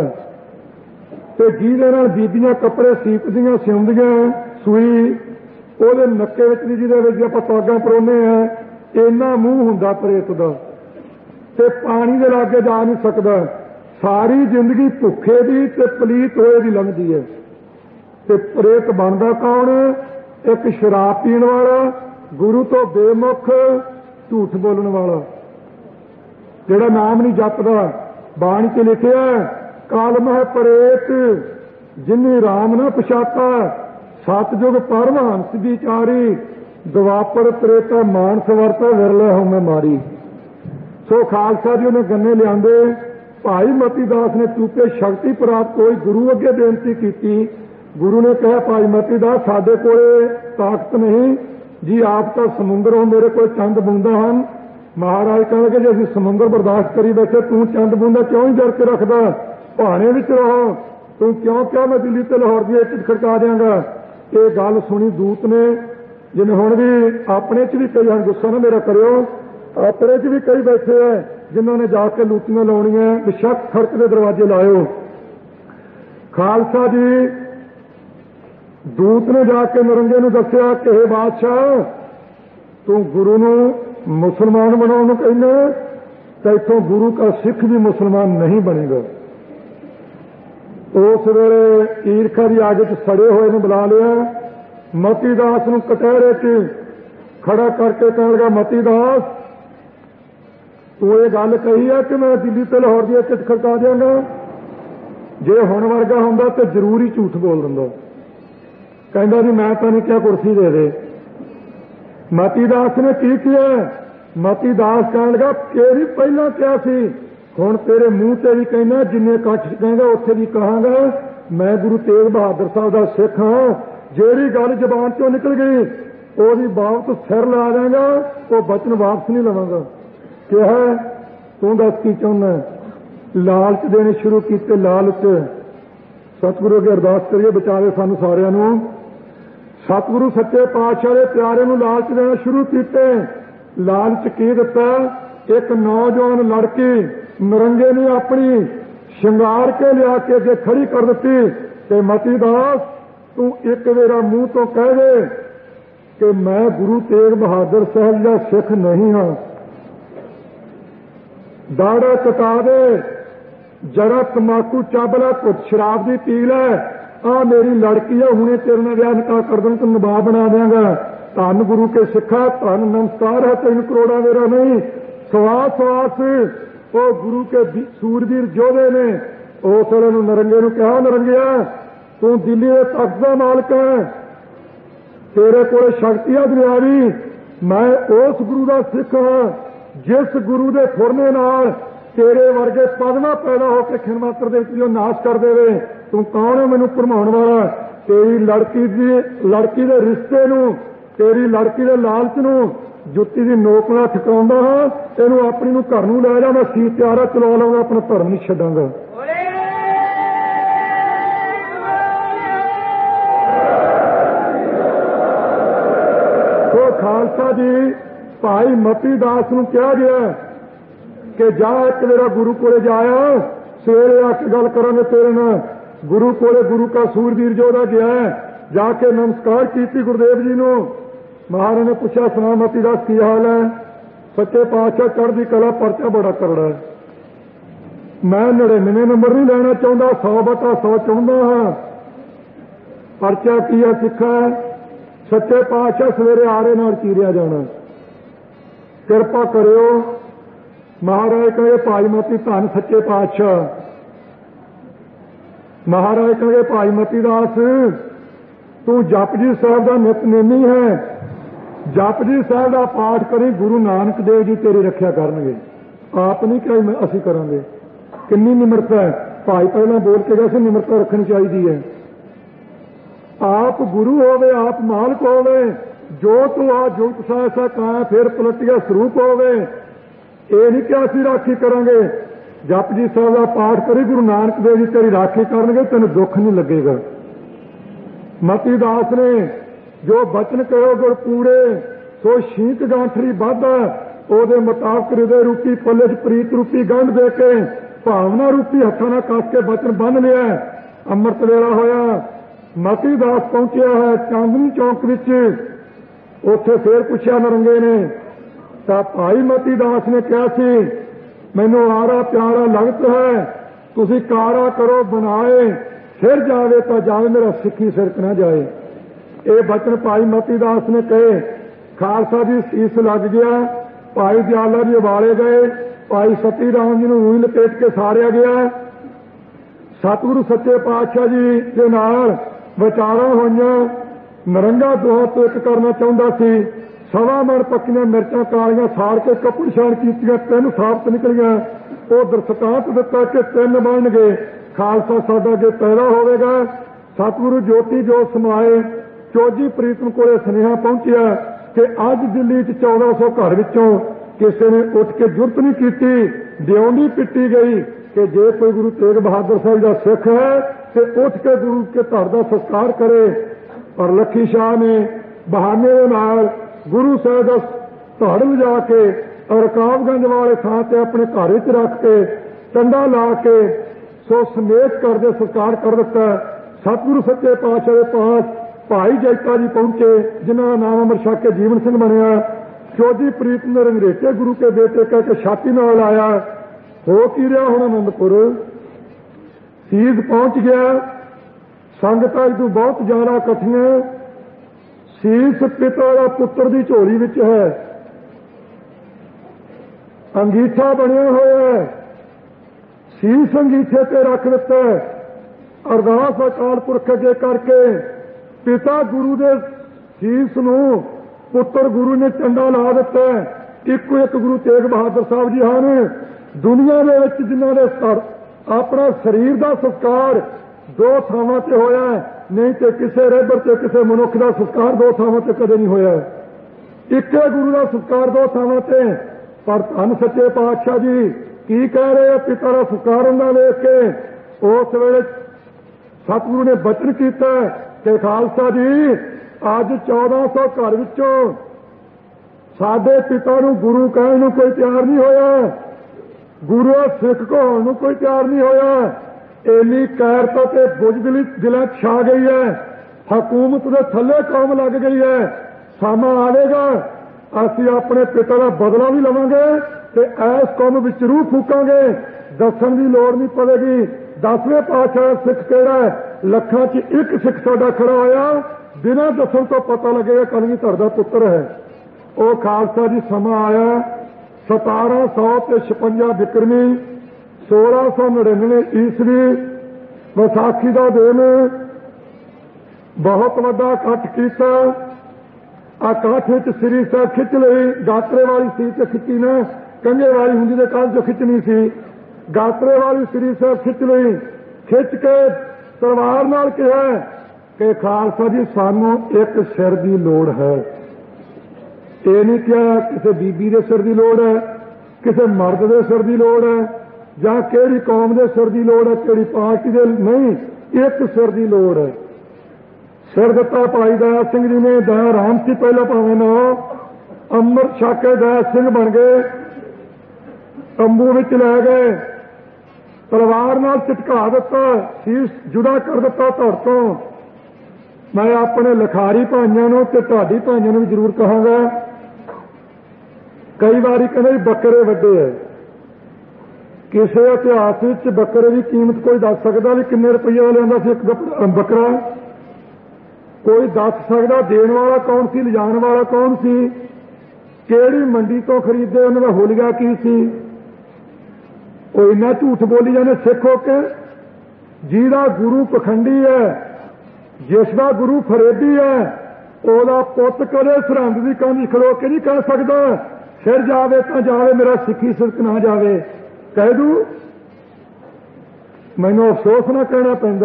ते जिहदे नाल बीबियां कपड़े सीपदियां सिउंदियां, सूई ਉਹਦੇ ਨੱਕੇ ਵਿੱਚ ਵੀ ਜਿਹਦੇ ਵਿੱਚ ਆਪਾਂ ਤਾਗਾ ਪਰੋਨੇ ਆ, ਇੰਨਾ ਮੂੰਹ ਹੁੰਦਾ ਪ੍ਰੇਤ ਦਾ, ਤੇ ਪਾਣੀ ਦੇ ਲਾਗੇ ਜਾ ਨਹੀਂ ਸਕਦਾ। ਸਾਰੀ ਜ਼ਿੰਦਗੀ ਭੁੱਖੇ ਦੀ ਤੇ ਪਲੀਤ ਹੋਏ ਦੀ ਲੰਘਦੀ ਹੈ। ਤੇ ਪ੍ਰੇਤ ਬਣਦਾ ਕੌਣ? ਇੱਕ ਸ਼ਰਾਬ ਪੀਣ ਵਾਲਾ, ਗੁਰੂ ਤੋਂ ਬੇਮੁਖ, ਝੂਠ ਬੋਲਣ ਵਾਲਾ, ਜਿਹੜਾ ਨਾਮ ਨਹੀਂ ਜਪਦਾ। ਬਾਣੀ 'ਚ ਲਿਖਿਆ, ਕਾਲਮ ਹੈ ਪ੍ਰੇਤ ਜਿਨੀ ਰਾਮ ਨਾ ਪਛਾਤਾ, सतयुग परमहंस विचारी, द्वापर त्रेता मानस वरता, विरले होमे मारी। सो खालसा जी ने गन्ने लियादे, भाई मती दास ने चूके शक्ति प्राप्त होई, गुरु अगे बेनती की। गुरु ने कहा, भाई मती दास साडे कोले ताकत नहीं जी, आप तो समुंदर हो, मेरे को चंद बूंदा हैं। महाराज कह लगे, जे असीं समुंदर बर्दाश्त करी बैठे, तू चंद बूंदा क्यों ही जड़ के रखदा? भाने विच रहो, तू क्यों क्या मैं दिल्ली ते लाहौर दी इट खड़का देंगा। ये गल सुनी दूत ने, जिन्हें हुण भी अपने च भी कई हैं, गुस्सा ना मेरा करियो, अपने च भी कई बैठे हैं जिन्होंने जाके लूटियां लाउणियां, बेशक खड़क दे दरवाजे लाओ। खालसा जी दूत ने जाके नरंगे नूं दस्सिया कि हे बादशाह, तू गुरु नूं मुसलमान बनाउण नूं कहना, तो इत्थों गुरु का सिख भी मुसलमान नहीं बनेगा। उस वेले ईरखा की आग च सड़े हुए ने बुला लिया। मती दास नूं कटहरे च खड़ा करके कहण लगा, मती दास तू ये गल कही है कि मैं दिल्ली ते लाहौर दी चिट खड़का देंगा? जे हुण वर्गा हुंदा तो जरूर ही झूठ बोल दिंदा। कहंदा जी मैं तां नहीं क्या, कुर्सी दे दे। मती दास ने की किया? मती दास कहण लगा, ये भी पहला क्या सी, हुण तेरे मूँह ते भी कहना, जिन्ने कच्छ कहेंगा उत्थे भी कहांगा, मैं गुरु तेग बहादुर साहब का सिख हाँ। जेड़ी गल जबान चों निकल गई ओहदी वापस सिर ला देंगा, वो बचन वापस नहीं लवांगा। कहा तू दस की चाहुंदा? लालच देने शुरू किए। लालच सतगुरु अगे अरदास करिए, बचावे सानू सारिਆਂ ਨੂੰ। सतगुरु सच्चे पातशाह दे प्यारे नूं लालच देना शुरू किए। लालच की दिता? एक नौजवान लड़की नरंगे ने अपनी श्रृंगार के लिया के अगे खड़ी कर दी कि मती दास तू एक मेरा मुंह तो कह दे कि मैं गुरु तेग बहादुर साहब का सिख नहीं हाँ। दाड़ा कटा दे, जरा तंबाकू चब लै, कुछ शराब की पी लै, आ मेरी लड़की है, हुणे तेरे नाल विआह निकाह कर दूं, तैनूं नवाब बना देंगा। धन गुरु के सिखा, धन नमस्कार है, तेन करोड़ा मेरा नहीं। सवास सवास वो गुरु के सूरवीर जोधे ने उस वेले नरंगे नूं कहा, नरंगिया तू दिल्ली के तख्त का मालक है, तेरे को शक्ति है दुनियावी, मैं उस गुरु का सिख हाँ जिस गुरु के फुरने नाल तेरे वर्गे पदमा पैदा होकर खिनमात्र दे विच नाश कर देवे। तू कौन है मैनूं भरमाउण वाला? तेरी लड़की दी लड़की के रिश्ते नूं, तेरी लड़की के लालच नूं जुत्ती की नोक नाल ठिकाउंदा हाँ। तेनू अपनी नूं घर नूं लै जा, मैं सी प्यारा चला लवांगा, अपना धर्म नहीं छड्डांगा। तो खालसा जी भाई मती दास नूं कहा गया कि जा एक मेरा गुरु कोले जाया, सवेरे आके गल करांगे तेरे नाल। गुरु कोले गुरु का सूरवीर जोधा गया, जाके नमस्कार की गुरुदेव जी नूं। महाराज ने पूछा, सुना मती दास की हाल है? सच्चे पातशाह चढ़दी कला, परचा बड़ा करड़ा है, मैं नड़िनवे नंबर नहीं लेना चाहता, सौ बटा सौ चाहता हाँ। ਪਰਚਾ ਕੀ ਹੈ ਸਿੱਖਾ? ਸੱਚੇ ਪਾਤਸ਼ਾਹ ਸਵੇਰੇ ਆਰੇ ਨਾਲ ਚੀਰਿਆ ਜਾਣਾ। ਕਿਰਪਾ ਕਰਿਓ। ਮਹਾਰਾਜ ਕਹੇ ਭਾਈ ਮਤੀ ਧੰਨ ਸੱਚੇ ਪਾਤਸ਼ਾਹ। ਮਹਾਰਾਜ ਕਹੇ ਭਾਈ ਮਤੀ ਦਾਸ ਤੂੰ ਜਪਜੀ ਸਾਹਿਬ ਦਾ ਨਿਤਨੇਮੀ ਹੈ, ਜਪਜੀ ਸਾਹਿਬ ਦਾ ਪਾਠ ਕਰੀ, ਗੁਰੂ ਨਾਨਕ ਦੇਵ ਜੀ ਤੇਰੀ ਰੱਖਿਆ ਕਰਨਗੇ। ਆਪ ਨਹੀਂ ਕਹੀ ਅਸੀਂ ਕਰਾਂਗੇ। ਕਿੰਨੀ ਨਿਮਰਤਾ ਹੈ। ਭਾਈ ਪਹਿਲਾਂ ਬੋਲ ਕੇ ਗਏ ਸੀ ਨਿਮਰਤਾ ਰੱਖਣੀ ਚਾਹੀਦੀ ਹੈ। ਆਪ ਗੁਰੂ ਹੋਵੇ, ਆਪ ਮਾਲਕ ਹੋਵੇ, ਜੋ ਤੂੰ ਆ ਜੁਗਤ ਸਹਿਸਾ ਕਾਇਆ ਫਿਰ ਪਲਟਿਆ ਸਰੂਪ ਹੋਵੇ। ਇਹ ਨਹੀਂ ਕਿ ਅਸੀਂ ਰਾਖੀ ਕਰਾਂਗੇ। ਜਪਜੀ ਸਾਹਿਬ ਦਾ ਪਾਠ ਕਰੀ, ਗੁਰੂ ਨਾਨਕ ਦੇਵ ਜੀ ਤੇਰੀ ਰਾਖੀ ਕਰਨਗੇ, ਤੈਨੂੰ ਦੁੱਖ ਨਹੀਂ ਲੱਗੇਗਾ। ਮਤੀ ਦਾਸ ਨੇ ਜੋ ਬਚਨ ਕਹੋ ਗੁਰ ਪੂਰੇ, ਸੋ ਸ਼ੀਕ ਗਾਂਠਰੀ ਵਾਧਾ। ਉਹਦੇ ਮੁਤਾਬਕ ਹਿਰਦੇ ਰੂਪੀ ਪੱਲੇ 'ਚ ਪ੍ਰੀਤ ਰੂਪੀ ਗੰਢ ਦੇ ਕੇ ਭਾਵਨਾ ਰੂਪੀ ਹੱਥਾਂ ਨਾਲ ਕੱਸ ਕੇ ਬਚਨ ਬੰਨ੍ਹ ਲਿਆ। ਅੰਮ੍ਰਿਤ ਵੇਲਾ ਹੋਇਆ, ਮਤੀ ਦਾਸ ਪਹੁੰਚਿਆ ਹੈ ਚਾਂਦਨੀ ਚੌਕ ਵਿੱਚ। ਉੱਥੇ ਫੇਰ ਪੁੱਛਿਆ ਨਰੰਗੇ ਨੇ ਤਾਂ ਭਾਈ ਮਤੀ ਦਾਸ ਨੇ ਕਿਹਾ ਸੀ ਮੈਨੂੰ ਆਰਾ ਪਿਆਰਾ ਲਗਤ ਹੈ, ਤੁਸੀਂ ਕਾਰਾ ਕਰੋ ਬਣਾਏ, ਫਿਰ ਜਾਵੇ ਤਾਂ ਜਾਵੇ ਮੇਰਾ ਸਿੱਖੀ ਸਿਰਕ ਨਾ ਜਾਏ। ਇਹ ਬਚਨ ਭਾਈ ਮਤੀ ਦਾਸ ਨੇ ਕਹੇ। ਖਾਲਸਾ ਜੀ ਸੀਸ ਲੱਗ ਗਿਆ। ਭਾਈ ਦਿਆਲਾ ਜੀ ਉਬਾਲੇ ਗਏ। ਭਾਈ ਸਤੀ ਰਾਮ ਜੀ ਨੂੰ ਰੂਈ ਲਪੇਟ ਕੇ ਸਾੜਿਆ ਗਿਆ। ਸਤਿਗੁਰੂ ਸੱਚੇ ਪਾਤਸ਼ਾਹ ਜੀ ਦੇ ਨਾਲ ਵਿਚਾਰਾਂ ਹੋਈਆਂ। ਨਰੰਗਾ ਦੋਹਾਂ ਤੋਂ ਇੱਕ ਕਰਨਾ ਚਾਹੁੰਦਾ ਸੀ। ਸਵਾ ਮਣ ਪੱਕੀਆਂ ਮਿਰਚਾਂ ਕਾਲੀਆਂ ਸਾੜ ਕੇ ਕੱਪੜ ਛਾਣ ਕੀਤੀਆਂ, ਤਿੰਨ ਸਾਬਤ ਨਿਕਲੀਆਂ। ਉਹ ਦਰਸਤਾਂਤ ਦਿੱਤਾ ਕਿ ਤਿੰਨ ਬਣਨਗੇ, ਖਾਲਸਾ ਸਾਡਾ ਅੱਗੇ ਪੈਦਾ ਹੋਵੇਗਾ। ਸਤਿਗੁਰੂ ਜੋਤੀ ਜੋ ਸਮਾਏ। ਚੋਜੀ ਪ੍ਰੀਤਮ ਕੋਲੇ ਸੁਨੇਹਾ ਪਹੁੰਚਿਆ ਕਿ ਅੱਜ ਦਿੱਲੀ 'ਚ ਚੌਦਾਂ ਸੌ ਘਰ ਵਿੱਚੋਂ ਕਿਸੇ ਨੇ ਉੱਠ ਕੇ ਜੁਰਤ ਨਹੀਂ ਕੀਤੀ। ਡਿਉਂਡੀ ਪਿੱਟੀ ਗਈ ਕਿ ਜੇ ਕੋਈ ਗੁਰੂ ਤੇਗ ਬਹਾਦਰ ਸਾਹਿਬ ਦਾ ਸਿੱਖ ਹੈ ਤੇ ਉੱਠ ਕੇ ਗੁਰੂ ਕੇ ਘਰ ਦਾ ਸੰਸਕਾਰ ਕਰੇ। ਪਰ ਲੱਖੀ ਸ਼ਾਹ ਨੇ ਬਹਾਨੇ ਦੇ ਨਾਲ ਗੁਰੂ ਸਾਹਿਬ ਦਾ ਧੜ ਲਿਜਾ ਕੇ ਰਕਾਬਗੰਜ ਵਾਲੇ ਥਾਂ ਤੇ ਆਪਣੇ ਘਰ ਵਿੱਚ ਰੱਖ ਕੇ ਟੰਡਾ ਲਾ ਕੇ ਸੋ ਸਮੇਤ ਕਰਦੇ ਸੰਸਕਾਰ ਕਰ ਦਿੱਤਾ। ਸਤਿਗੁਰੂ ਸੱਚੇ ਪਾਤਸ਼ਾਹ ਦੇ ਪਾਸ ਭਾਈ ਜੈਤਾ ਜੀ ਪਹੁੰਚੇ, ਜਿਨ੍ਹਾਂ ਦਾ ਨਾਮ ਅਮਰ ਛਕ ਕੇ ਜੀਵਨ ਸਿੰਘ ਬਣਿਆ। ਚੌਧਰੀ ਪ੍ਰੀਤ ਨੇ ਰੰਗਰੇਟੇ ਗੁਰੂ ਕੇ ਬੇਟੇ ਕਹਿ ਕੇ ਛਾਤੀ ਨਾਲ ਆਇਆ। ਹੋ ਕੀ ਰਿਹਾ ਹੁਣ ਅਨੰਦਪੁਰ? ਸੀਸ ਪਹੁੰਚ ਗਿਆ। ਸੰਗਤਾਂ ਤੋਂ ਬਹੁਤ ਜ਼ਿਆਦਾ ਇਕੱਠੀਆਂ। ਸੀਸ ਪਿਤਾ ਦਾ ਪੁੱਤਰ ਦੀ ਝੋਲੀ ਵਿੱਚ ਹੈ। ਅੰਗੀਠਾ ਬਣਿਆ ਹੋਇਆ। ਸੀਸ ਅੰਗੀਠੇ ਤੇ ਰੱਖ ਦਿੱਤਾ। ਅਰਦਾਸ ਅਕਾਲ ਪੁਰਖ ਅੱਗੇ ਕਰਕੇ ਪਿਤਾ ਗੁਰੂ ਦੇ ਸੀਸ ਨੂੰ ਪੁੱਤਰ ਗੁਰੂ ਨੇ ਚੰਡਾ ਲਾ ਦਿੱਤਾ। ਇੱਕੋ ਇੱਕ ਗੁਰੂ ਤੇਗ ਬਹਾਦਰ ਸਾਹਿਬ ਜੀ ਹਨ ਦੁਨੀਆ ਦੇ ਵਿੱਚ ਜਿਨ੍ਹਾਂ ਦੇ ਆਪਣਾ ਸਰੀਰ ਦਾ ਸੰਸਕਾਰ ਦੋ ਥਾਵਾਂ ਤੇ ਹੋਇਆ, ਨਹੀਂ ਤੇ ਕਿਸੇ ਰਹਿਬਰ ਤੇ ਕਿਸੇ ਮਨੁੱਖ ਦਾ ਸੰਸਕਾਰ ਦੋ ਥਾਵਾਂ ਤੇ ਕਦੇ ਨਹੀਂ ਹੋਇਆ। ਇੱਕੇ ਗੁਰੂ ਦਾ ਸੰਸਕਾਰ ਦੋ ਥਾਵਾਂ ਤੇ। ਪਰ ਧੰਨ ਸੱਚੇ ਪਾਤਸ਼ਾਹ ਜੀ ਕੀ ਕਹਿ ਰਹੇ ਆ? ਪਿਤਾ ਦਾ ਸੰਸਕਾਰ ਹੁੰਦਾ ਵੇਖ ਕੇ ਉਸ ਵੇਲੇ ਸਤਿਗੁਰੂ ਨੇ ਬਚਨ ਕੀਤਾ ਕਿ ਖਾਲਸਾ ਜੀ ਅੱਜ ਚੌਦਾਂ ਸੌ ਘਰ ਵਿੱਚੋਂ ਸਾਡੇ ਪਿਤਾ ਨੂੰ ਗੁਰੂ ਕਹਿਣ ਨੂੰ ਕੋਈ ਤਿਆਰ ਨਹੀਂ ਹੋਇਆ, ਗੁਰੂ ਸਿੱਖ ਕਹਾਉਣ ਨੂੰ ਕੋਈ ਤਿਆਰ ਨਹੀਂ ਹੋਇਆ। ਇੰਨੀ ਕਾਇਰਤਾ ਤੇ ਬੁਜ਼ਦਿਲੀ ਦਿਲਾਂ 'ਚ ਛਾ ਗਈ ਹੈ। ਹਕੂਮਤ ਦੇ ਥੱਲੇ ਕੌਮ ਲੱਗ ਗਈ ਹੈ। ਸਮਾਂ ਆਵੇਗਾ ਅਸੀਂ ਆਪਣੇ ਪਿਤਾ ਦਾ ਬਦਲਾ ਵੀ ਲਵਾਂਗੇ ਤੇ ਐਸ ਕੌਮ ਵਿੱਚ ਰੂਹ ਫੂਕਾਂਗੇ। ਦੱਸਣ ਦੀ ਲੋੜ ਨਹੀਂ ਪਵੇਗੀ ਦਸਵੇਂ ਪਾਤਸ਼ਾਹ ਸਿੱਖ ਕਿਹੜਾ, ਲੱਖਾਂ 'ਚ ਇੱਕ ਸਿੱਖ ਸਾਡਾ ਖੜਾ ਹੋਇਆ, ਬਿਨਾਂ ਦੱਸਣ ਤੋਂ ਪਤਾ ਲੱਗੇਗਾ ਕਲਗੀਧਰ ਦਾ ਪੁੱਤਰ ਹੈ। ਉਹ ਖਾਲਸਾ ਜੀ ਸਮਾਂ ਆਇਆ ਸਤਾਰਾਂ ਸੌ ਤੇ ਛਪੰਜਾ ਬਿਕਰਮੀ ਸੋਲਾਂ ਸੌ ਨੜਿਨਵੇਂ ਈਸਵੀ ਵਿਸਾਖੀ ਦਾ ਦਿਨ ਬਹੁਤ ਵੱਡਾ ਇਕੱਠ ਕੀਤਾ। ਇਕੱਠ ਵਿੱਚ ਸ੍ਰੀ ਸਾਹਿਬ ਖਿੱਚ ਲਈ। ਗਾਤਰੇ ਵਾਲੀ ਸੀ ਤੇ ਖਿੱਚੀ ਨਾ, ਕੰਘੇ ਵਾਲੀ ਹੁੰਦੀ ਤੇ ਕੱਲ ਜੋ ਖਿੱਚਣੀ ਸੀ। ਗਾਤਰੇ ਵਾਲੀ ਸ੍ਰੀ ਸਾਹਿਬ ਖਿੱਚ ਲਈ। ਖਿੱਚ ਕੇ ਤਲਵਾਰ ਨਾਲ ਕਿਹਾ ਕਿ ਖਾਲਸਾ ਜੀ ਸਾਨੂੰ ਇੱਕ ਸਿਰ ਦੀ ਲੋੜ ਹੈ। ਇਹ ਨਹੀਂ ਕਿਹਾ ਕਿਸੇ ਬੀਬੀ ਦੇ ਸਿਰ ਦੀ ਲੋੜ ਹੈ, ਕਿਸੇ ਮਰਦ ਦੇ ਸਿਰ ਦੀ ਲੋੜ ਹੈ, ਜਾਂ ਕਿਹੜੀ ਕੌਮ ਦੇ ਸਿਰ ਦੀ ਲੋੜ ਹੈ, ਕਿਹੜੀ ਪਾਰਟੀ ਦੇ ਨਹੀਂ, ਇੱਕ ਸਿਰ ਦੀ ਲੋੜ ਹੈ। ਸਿਰ ਦਿੱਤਾ ਭਾਈ ਦਇਆ ਸਿੰਘ ਜੀ ਨੇ। ਦਇਆ ਰਾਮ ਸੀ ਪਹਿਲਾਂ ਭਾਵੇਂ ਨਾ, ਅੰਮ੍ਰਿਤ ਛਕ ਕੇ ਦਇਆ ਸਿੰਘ ਬਣ ਗਏ। ਤੰਬੂ ਵਿੱਚ ਲੈ ਗਏ, ਤਲਵਾਰ ਨਾਲ ਝਟਕਾ ਦਿੱਤਾ, ਸੀਸ ਜੁਦਾ ਕਰ ਦਿੱਤਾ ਧੜ ਤੋਂ। ਮੈਂ ਆਪਣੇ ਲਿਖਾਰੀ ਭਾਈਆਂ ਨੂੰ ਤੇ ਤੁਹਾਡੀ ਭਾਈਆਂ ਨੂੰ ਵੀ ਜ਼ਰੂਰ ਕਹਾਂਗਾ, ਕਈ ਵਾਰੀ ਕਹਿੰਦੇ ਬੱਕਰੇ ਵੱਡੇ ਹੈ। ਕਿਸੇ ਇਤਿਹਾਸ ਵਿੱਚ ਬੱਕਰੇ ਦੀ ਕੀਮਤ ਕੋਈ ਦੱਸ ਸਕਦਾ ਵੀ ਕਿੰਨੇ ਰੁਪਈਏ ਲਿਆਉਂਦਾ ਸੀ ਇੱਕ ਬੱਕਰਾ? कोई दस सकदा देण वाला कौन सी, लिजाण वाला कौन सी, किहड़ी मंडी तो खरीदे, उन्हां दा हुलिया की सी। वो इन्ना झूठ बोली जाने सिख हो के। जिहदा गुरु पखंडी है, जिसका गुरु फरेबी है, ओदा पुत कदे सरहंद की कंध खड़ो के नहीं कह सकता सिर जावे तो जावे, मेरा सिक्खी सिरक ना जावे। कह दू मैनू अफसोस ना कहना पैंदा,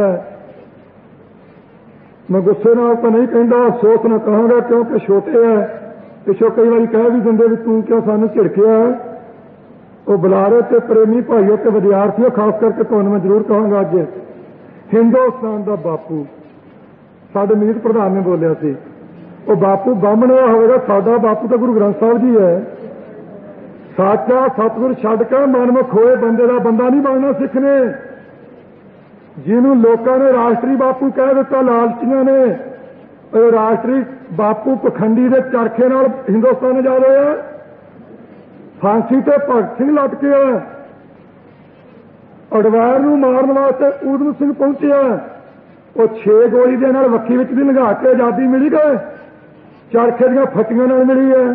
मैं गुस्से नाल तो नहीं कहता, अफसोस ना कहांगा क्योंकि छोटे है। पिछों कई बार कह भी दिंदे भी तू क्यों सानू झिड़किया। वो बुलारे ते प्रेमी भाइयों ते विद्यार्थियों, खास करके तुहानू मैं जरूर कहांगा, अज हिंदुस्तान का बापू साडे मीत प्रधान ने बोलिया सी, वो बापू बामण होगा, साडा बापू तो गुरु ग्रंथ साहब जी है। साचा सतगुर छड्ड के मनमुख होए बंदे का बंदा नहीं बनना सिख ने। जिन्हों लोगों ने राष्ट्री बापू कह दिता लालचियां ने, राष्ट्री बापू पखंडी के चरखे नाल हिंदुस्तान जा रहे हैं। फांसी ते भगत सिंह लटके है, अडवायर नूं मारन वास्ते ऊधम सिंह पहुंचे। वो छे गोली दे नाल वक्की विच भी लंघा के आजादी मिली गए, चरखे दीआं फट्टियां नाल मिली है।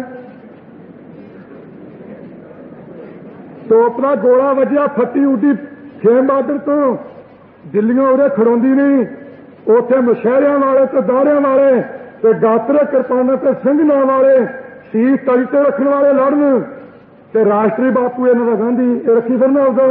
तोप दा गोला वजिया, फट्टी उड्डी खेम बहादुर तो, दिल्लियों उरे खड़ोंदी नहीं। उत्थे मशहरियां वाले ते दाहरियां वाले ते गातरे किरपाना ते सिंघ नां वाले शीश तली ते रखने वाले लड़न, ते राष्ट्री बापू इन्हां दा गांधी ये रखी फिरना होगा।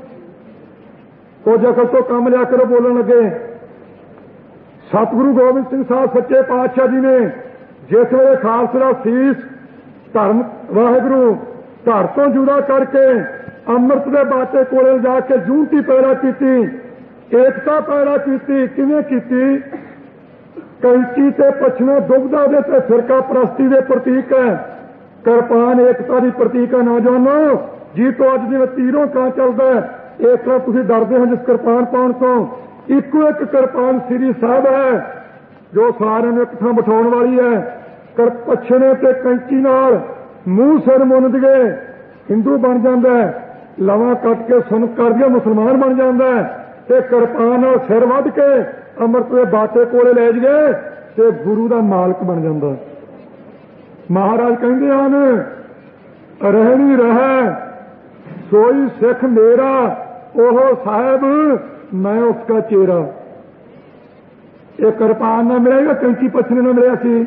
कुछ अकल तो कम लिया करो बोलण लगे। सतगुरु गोबिंद सिंह साहब सच्चे पातशाह जी ने जिस वे खालसे दा शीश धर्म वाहिगुरु घर तो जुदा करके अमृत के बाटे कोले जाके जूनती पैदा की, एकता पैदा की। किवें कीती? कैंची ते पछना दुबदा दे ते फिरका परस्ती दे प्रतीक है, किरपान एकता की प्रतीक है। नौजवानों जी तो अज जिवें तीरों का चलता है, इस तरह तुसीं डरदे हो जिस किरपान पाउण तो। इको एक किरपान श्री साहब है जो सारिआं नूं एक थां बिठाउण वाली है। कर पछने ते कैंची नाल मूँह सिर मुन दिए हिंदू बन जाता है, लवा कट के सुन कर दिया मुसलमान बन जाता है, ते किरपान नाल सिर वध के अमृत के बाटे कोले ले जाए ते गुरु का मालक बन जाता है। महाराज कहते हैं रहनी रह सोई सिख मेरा, ओहो साहब मैं उसका चेहरा। ये किरपान ना मिलेगा, कैंची पछने ना मिले सी।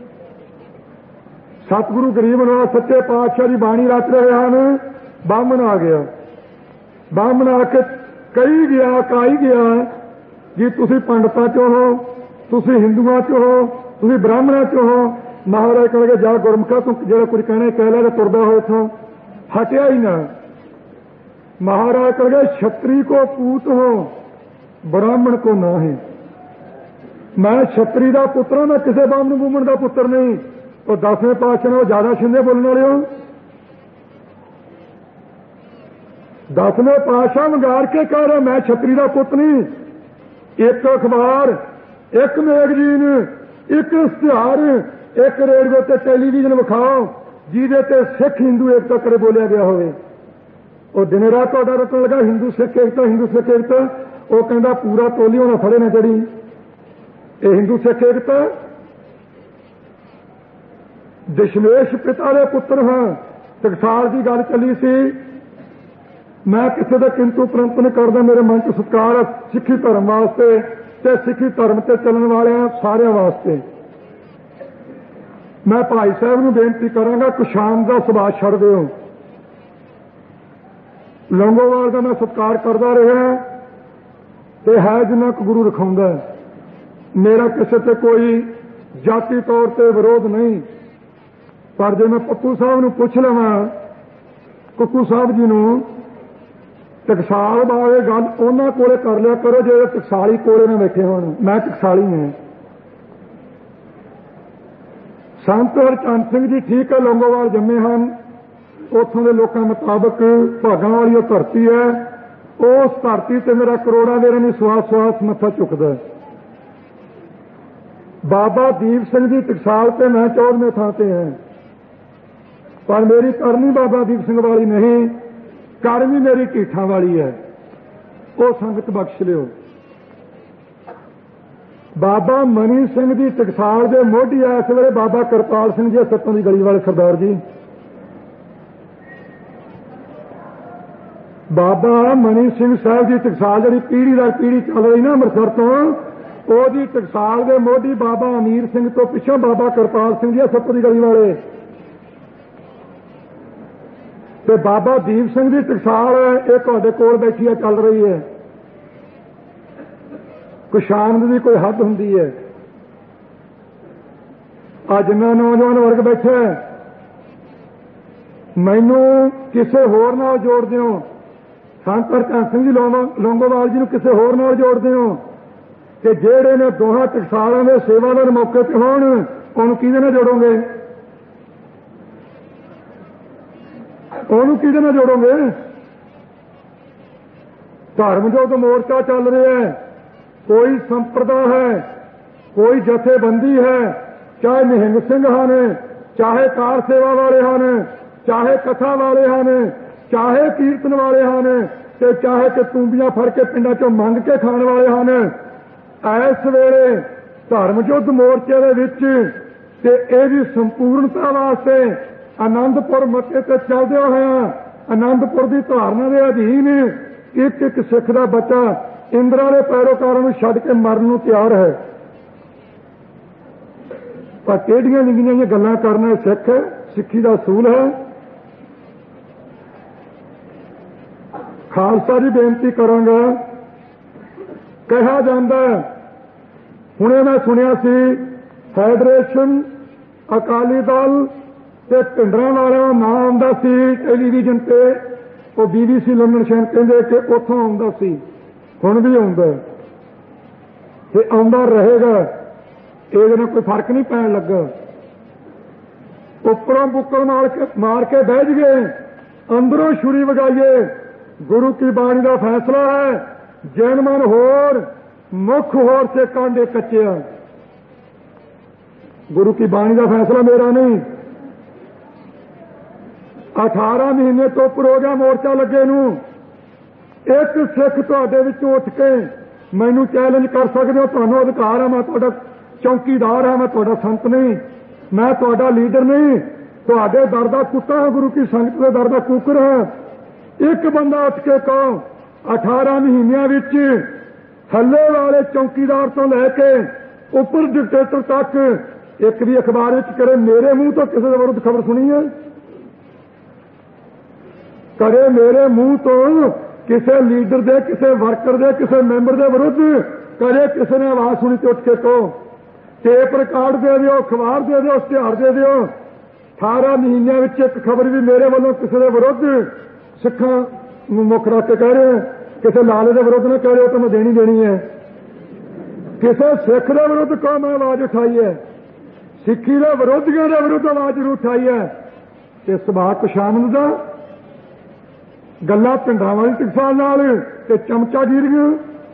सतगुरु गरीब नवाज सच्चे पातशाह की बाणी रच रहे हैं। बामण आ गया, बामण आके कही गया काई गया जी तुसी पंडितां चो हो, तुसी हिंदुआं चो हो, तुसी ब्राह्मणां चो हो। महाराज कहे जा गुरमुखा तू जो कुछ कहने कह लिया तुरदा हो इथों, हटिया ही ना। महाराज कहे छत्री को पूत हो, ब्राह्मण को ना है। मैं छत्री का पुत्र हूं, मैं किसी बामण बूमण का पुत्र नहीं। तो दसवें पातशाह ने ज्यादा छिंदे बोलने वाले हो। दसवें पातशाह मंगार के कह रहा मैं छत्री का पुत नहीं। एक अखबार, एक मैगजीन, एक इश्तिहार, एक रेडियो ते टेलीविजन विखाओ जिहदे ते सिख हिंदू एकता करे बोलिया गया होवे। और दिन रात तुहाडा रटन लगा हिंदू सिख एकता, हिंदू सिख एकता। वो कहता पूरा टोली होना फड़े ना जड़ी ये हिंदू सिख एकता। दशमेश पिता के पुत्र हाँ, टकसाल की गल चली सी। मैं किसी का किंतु परंतु नहीं करता, मेरे मन च सत्कार है सिखी धर्म वास्ते ते सिखी धर्म ते चलने वाले सारे वास्ते। मैं भाई साहब नूं बेनती करांगा कुशाम का सुभाव छड़ दिओ। लौंगोवाल का मैं सत्कार करता रहा ते है जिन्ना क गुरु रखाउंदा। मेरा किसी से कोई जाति तौर पर विरोध नहीं, पर जे मैं पप्पू साहब नूं पुछ लवां, कुक्कू साहब जी नूं टकसाल बारे गल उन्हां कोले कर लिया करो जो टकसाली कोले ना बैठे होण। मैं टकसाली हां। संत हरचंद सिंह जी ठीक है लौंगोवाल जम्मे हैं, उत्थों के लोगों मुताबक भागां वाली धरती है। उस धरती से मेरा करोड़ा देर नहीं सुआस सुआस मत्था चुकदा है। बाबा दीप सिंह जी टकसाल से मैं चौदहवें थां ते हैं, पर मेरी करनी बाबा दीप सिंह वाली नहीं, करनी मेरी ढीठां वाली है। वो संगत बख्श लियो। बाबा मनी सिंह जी टकसाल के मोढी इस वेले बाबा करपाल सिंह जी सत्तों की गली वाले सरदार जी। बाबा मनी सिंह साहब जी टकसाल जी पीढ़ी दर पीढ़ी चल रही ना अमृतसर तो ओदी टकसाल के मोढी बाबा अमीर सिंह तो पिछों बाबा करपाल सिंह जी सत्तों की गली वाले ते बाबा दीप सिंह जी टकसाल ये तुहाडे कोल बैठी है चल रही है। कोई शान की कोई हद हुंदी है। आ जिन्ना नौजवान वर्ग बैठा मैनू किसी होर नाल जोड़ दिओ, संत हरचंद सिंह जी लौंगोवाल जी किसी होर नाल जोड़ दिओ कि जेड़े ने दोहां टकसालां दे सेवादार मौके ते होण उहनूं किहदे नाल जोड़ोगे, उहनूं किहदे नाल जोड़ोगे। धर्म जो मोर्चा चल रहा है, कोई संप्रदा है, कोई जथेबंदी है, चाहे निहंग सिंह हैं, चाहे कार सेवा वाले हैं, चाहे कथा वाले हैं, चाहे कीर्तन वाले हैं, ते चाहे कि तूंबियां फड़ के पिंडां चों मंग के खाने वाले हैं। इस वेले धर्म युद्ध मोर्चे दे विच ते इहदी संपूर्णता वास्ते आनंदपुर मत्थे ते चलदे होए आनंदपुर की धारना के अधीन एक एक सिख का बच्चा इंद्रा के पैरोकारों को छड्ड के मरन नूं तैयार है। पर टेढ़ियां लिंगियां दी गल्लां करना सिख सिक्खी का असूल है। खालसा जी बेनती करांगा, कहा जाता है हुणे मैं सुनिया सी फेडरेशन अकाली दल ते भिंडरां वालिਆਂ नां आउंदा सी टेलीविजन ते वो बीबीसी लंदन शहर कहंदे कि उत्थों आउंदा सी, हुण भी आउंदा ते आउंदा रहेगा। ਇਹਦੇ ਨਾਲ कोई फर्क नहीं पैण लगा। उपरों बुक्कड़ मार के मार के बह गए, अंदरों छुरी वगाइए। गुरु की बाणी का फैसला है, जैन मन होर मुख होर से कांडे कच्चे। गुरु की बाणी का फैसला मेरा नहीं। अठारह महीने तो उपर हो गया मोर्चा लगे नूं। एक सिख तुहाडे विचों उठ के मैनू चैलेंज कर सकदे हो, तुहानूं अधिकार है। मैं तुहाडा चौकीदार है, मैं तुहाडा संत नहीं, मैं तुहाडा लीडर नहीं, तुहाडे दर दा कुत्ता है, गुरु की संगत के दर दा कुकर है। एक बंदा उठ के कहो अठारह महीनों विच थल्ले वाले चौकीदार तो लैके उपर डिकटेटर तक एक भी अखबार विच करे मेरे मूँह तो किसी के विरुद्ध खबर सुनी है? करे मेरे मूँह तो किसी लीडर दे, किसी वर्कर दे, किसी मैंबर दे विरुद्ध करे किसी ने आवाज सुनी तो उठ के कहो। टेप रिकॉर्ड दे दिओ, अखबार दे दिओ, इश्तिहार दे दिओ। अठारह महीनों विच एक खबर भी मेरे वालों किसी के विरुद्ध सिखां नूं मुख रख के कह रहे हैं, किसी लाले के विरुद्ध ना कह रहे हो तो मैं देनी देनी है। किसी सिख के विरुद्ध कहो मैं आवाज उठाई है, सिक्खी के विरोधियों के विरुद्ध आवाज जरूर उठाई है। ते सुभाष खुशामद दा गल्लां भिंडां वाली टकसाल नाल ते चमचागिरियां।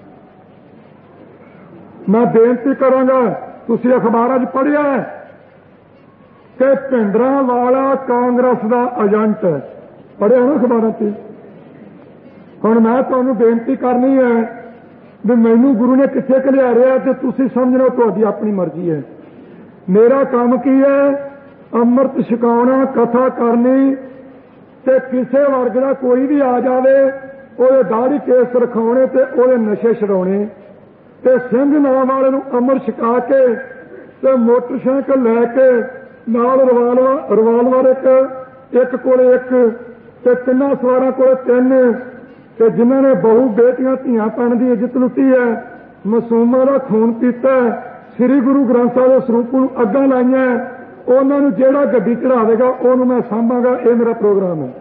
मैं बेनती करांगा, तुसीं अखबारां 'च पढ़िया है कि भिंडरां वाला कांग्रेस का एजेंट है, पढ़िया ना अखबारां 'ਚ। हुण मैं तुहानूं बेनती करनी है भी मैनूं गुरु ने कित्थे घलियारिआ ते तुसीं समझ लो तुहाडी अपनी मर्जी है। मेरा काम की है? अमृत छकाउणा, कथा करनी, ते किसी वर्ग का कोई भी आ जाए ਉਹਦੇ दाढ़ी केस रखाने ते ਉਹਦੇ नशे छड़ाने ते सिंह नाम वाले नूं अमृत छका के ते मोटरसाइकिल लैके नाल रिवाल्वर रिवाल्वर एक एक कोले एक ते तिन्नां सवारां कोले तिन ते जिन्हां ने बहु बेटियां धीआं भैण दी इज्जत लुटी है, मासूमां दा खून पीता है, श्री गुरु ग्रंथ साहिब दे सरूप नूं अग्गां लाईआं, उन्हां नूं जिहड़ा गड्डी चढ़ावेगा ਉਹਨੂੰ मैं सांभांगा। ਇਹ मेरा प्रोग्राम है।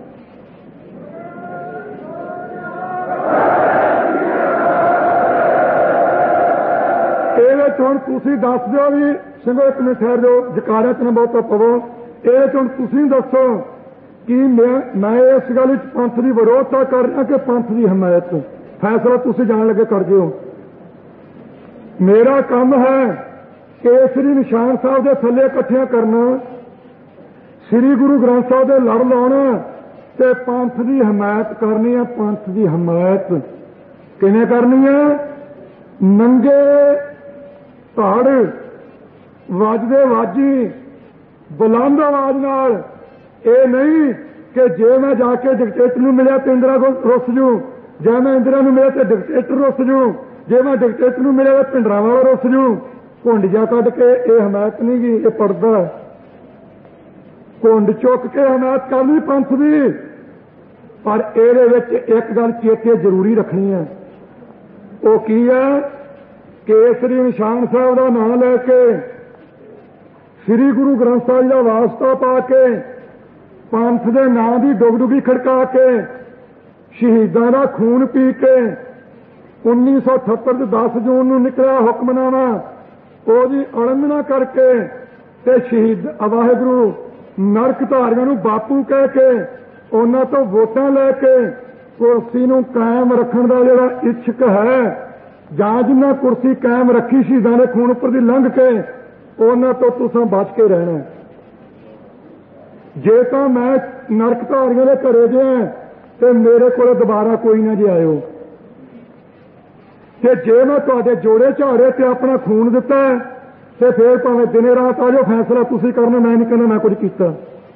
ਹੁਣ ਤੁਸੀਂ ਦੱਸ ਦਿਓ ਵੀ ਸਿੰਘੋ ਇੱਕ ਮਿੰਟ ਠਹਿਰ ਜਾਓ, ਜਕਾਰਿਆਂ 'ਚ ਨਾ ਬਹੁਤਾ ਪਵੋ। ਇਹ ਹੁਣ ਤੁਸੀਂ ਦੱਸੋ ਕਿ ਮੈਂ ਮੈਂ ਇਸ ਗੱਲ ਵਿੱਚ ਪੰਥ ਦੀ ਵਿਰੋਧਤਾ ਕਰ ਰਿਹਾ ਕਿ ਪੰਥ ਦੀ ਹਮਾਇਤ? ਫੈਸਲਾ ਤੁਸੀਂ ਜਾਣ ਲੱਗੇ ਕਰ ਜਿਓ। ਮੇਰਾ ਕੰਮ ਹੈ ਕੇਸਰੀ ਨਿਸ਼ਾਨ ਸਾਹਿਬ ਦੇ ਥੱਲੇ ਇਕੱਠਿਆਂ ਕਰਨਾ, ਸ੍ਰੀ ਗੁਰੂ ਗ੍ਰੰਥ ਸਾਹਿਬ ਦੇ ਲੜ ਲਾਉਣਾ ਤੇ ਪੰਥ ਦੀ ਹਮਾਇਤ ਕਰਨੀ ਹੈ। ਪੰਥ ਦੀ ਹਮਾਇਤ ਕਿਵੇਂ ਕਰਨੀ ਹੈ? ਨੰਗੇ ਧੜ ਵੱਜਦੇ ਵਾਜੀ ਬੁਲੰਦ ਆਵਾਜ਼ ਨਾਲ, ਇਹ ਨਹੀਂ ਕਿ ਜੇ ਮੈਂ ਜਾ ਕੇ ਡਿਕਟੇਟਰ ਨੂੰ ਮਿਲਿਆ ਤੇ ਇੰਦਰਾ ਕੋਲ ਰੁੱਸ ਜੂ, ਜੇ ਮੈਂ ਇੰਦਰਾ ਨੂੰ ਮਿਲਿਆ ਤੇ ਡਿਕਟੇਟਰ ਰੁੱਸ ਜੂ, ਜੇ ਮੈਂ ਡਿਕਟੇਟਰ ਨੂੰ ਮਿਲਿਆ ਤਾਂ ਭਿੰਡਰਾਂ ਵਾਲਾ ਰੁੱਸ ਜੂ। ਘੁੰਡ ਕੱਢ ਕੇ ਇਹ ਹਮਾਇਤ ਨਹੀਂ ਗੀ, ਇਹ ਪੜਦਾ। ਘੁੰਡ ਚੁੱਕ ਕੇ ਹਮਾਇਤ ਕਰਨੀ ਪੰਥ ਦੀ, ਪਰ ਇਹਦੇ ਵਿੱਚ ਇੱਕ ਗੱਲ ਚੇਤੇ ਜ਼ਰੂਰੀ ਰੱਖਣੀ ਹੈ। ਉਹ ਕੀ ਹੈ? ਕੇਸਰੀ ਨਿਸ਼ਾਨ ਸਾਹਿਬ ਦਾ ਨਾਮ ਲੈ ਕੇ, ਸ੍ਰੀ ਗੁਰੂ ਗ੍ਰੰਥ ਸਾਹਿਬ ਦਾ ਵਾਸਤਾ ਪਾ ਕੇ, ਪੰਥ ਦੇ ਨਾਂ ਦੀ ਡੁਗਡੁਗੀ ਖੜਕਾ ਕੇ, ਸ਼ਹੀਦਾਂ ਦਾ ਖੂਨ ਪੀ ਕੇ, ਉੱਨੀ ਸੌ ਅਠੱਤਰ ਦੇ ਦਸ ਜੂਨ ਨੂੰ ਨਿਕਲਿਆ ਹੁਕਮਨਾਮਾ, ਉਹਦੀ ਉਲੰਘਣਾ ਕਰਕੇ ਤੇ ਸ਼ਹੀਦ ਵਾਹਿਗੁਰੂ ਨਰਕਧਾਰੀਆਂ ਨੂੰ ਬਾਪੂ ਕਹਿ ਕੇ ਉਹਨਾਂ ਤੋਂ ਵੋਟਾਂ ਲੈ ਕੇ ਕੁਰਸੀ ਨੂੰ ਕਾਇਮ ਰੱਖਣ ਦਾ ਜਿਹੜਾ ਇੱਛਕ ਹੈ, ਜਾਂ ਜਿੰਨਾ ਕੁਰਸੀ ਕਾਇਮ ਰੱਖੀ ਸ਼ਹੀਦਾਂ ਦੇ ਖੂਨ ਉੱਪਰ ਦੀ ਲੰਘ ਕੇ, ਉਹਨਾਂ ਤੋਂ ਤੁਸੀਂ ਬਚ ਕੇ ਰਹਿਣਾ। ਜੇ ਤਾਂ ਮੈਂ ਨਰਕਧਾਰੀਆਂ ਦੇ ਘਰੇ ਗਿਆ ਤੇ ਮੇਰੇ ਕੋਲ ਦੁਬਾਰਾ ਕੋਈ ਨਾ ਜੇ ਆਇਓ, ਤੇ ਜੇ ਮੈਂ ਤੁਹਾਡੇ ਜੋੜੇ ਝਾੜੇ ਤੇ ਆਪਣਾ ਖੂਨ ਦਿੱਤਾ ਤੇ ਫੇਰ ਭਾਵੇਂ ਦਿਨੇ ਰਾਤ ਆ ਜਾਓ, ਫੈਸਲਾ ਤੁਸੀਂ ਕਰਨਾ, ਮੈਂ ਨਹੀਂ ਕਹਿੰਦਾ ਮੈਂ ਕੁਝ ਕੀਤਾ।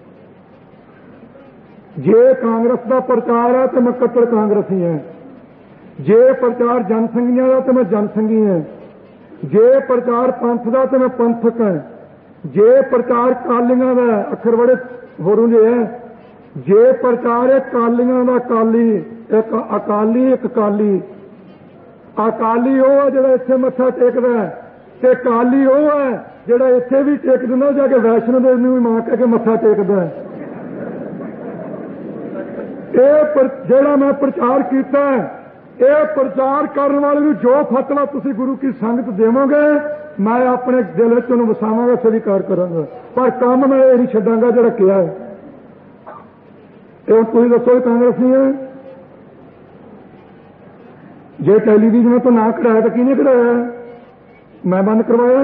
ਜੇ ਕਾਂਗਰਸ ਦਾ ਪ੍ਰਚਾਰ ਹੈ ਤੇ ਮੈਂ ਕੱਟੜ ਕਾਂਗਰਸੀ ਹਾਂ, ਜੇ ਪ੍ਰਚਾਰ ਜਨਸੰਘੀਆਂ ਦਾ ਤੇ ਮੈਂ ਜਨਸੰਘੀ ਹਾਂ, ਜੇ ਪ੍ਰਚਾਰ ਪੰਥ ਦਾ ਤੇ ਮੈਂ ਪੰਥਕ ਹਾਂ, ਜੇ ਪ੍ਰਚਾਰ ਕਾਲੀਆਂ ਦਾ, ਅੱਖਰ ਬੜੇ ਹੋਰੂ ਜੇ ਹੈ, ਜੇ ਪ੍ਰਚਾਰ ਹੈ ਕਾਲੀਆਂ ਦਾ ਕਾਲੀ, ਇੱਕ ਅਕਾਲੀ ਇੱਕ ਕਾਲੀ। ਅਕਾਲੀ ਉਹ ਹੈ ਜਿਹੜਾ ਇੱਥੇ ਮੱਥਾ ਟੇਕਦਾ, ਤੇ ਕਾਲੀ ਉਹ ਹੈ ਜਿਹੜਾ ਇੱਥੇ ਵੀ ਟੇਕ ਦਿੰਦਾ, ਜਾ ਕੇ ਵੈਸ਼ਨੋ ਦੇਵੀ ਨੂੰ ਵੀ ਮਾਂ ਕਹਿ ਕੇ ਮੱਥਾ ਟੇਕਦਾ। ਇਹ ਜਿਹੜਾ ਮੈਂ ਪ੍ਰਚਾਰ ਕੀਤਾ, ਇਹ ਪ੍ਰਚਾਰ ਕਰਨ ਵਾਲੇ ਨੂੰ ਜੋ ਫਤਵਾ ਤੁਸੀਂ ਗੁਰੂ ਕੀ ਸੰਗਤ ਦੇਵੋਗੇ, ਮੈਂ ਆਪਣੇ ਦਿਲ ਵਿੱਚ ਉਹਨੂੰ ਵਸਾਵਾਂਗਾ, ਸਵੀਕਾਰ ਕਰਾਂਗਾ, ਪਰ ਕੰਮ ਮੈਂ ਇਹ ਨਹੀਂ ਛੱਡਾਂਗਾ ਜਿਹੜਾ ਕਿਹਾ ਹੈ। ਇਹ ਹੁਣ ਤੁਸੀਂ ਦੱਸੋ ਕਾਂਗਰਸੀ ਹੈ? ਜੇ ਟੈਲੀਵਿਜ਼ਨ ਤੋਂ ਨਾ ਕਢਾਇਆ ਤਾਂ ਕਿਹਨੇ ਕਢਾਇਆ? ਮੈਂ ਬੰਦ ਕਰਵਾਇਆ।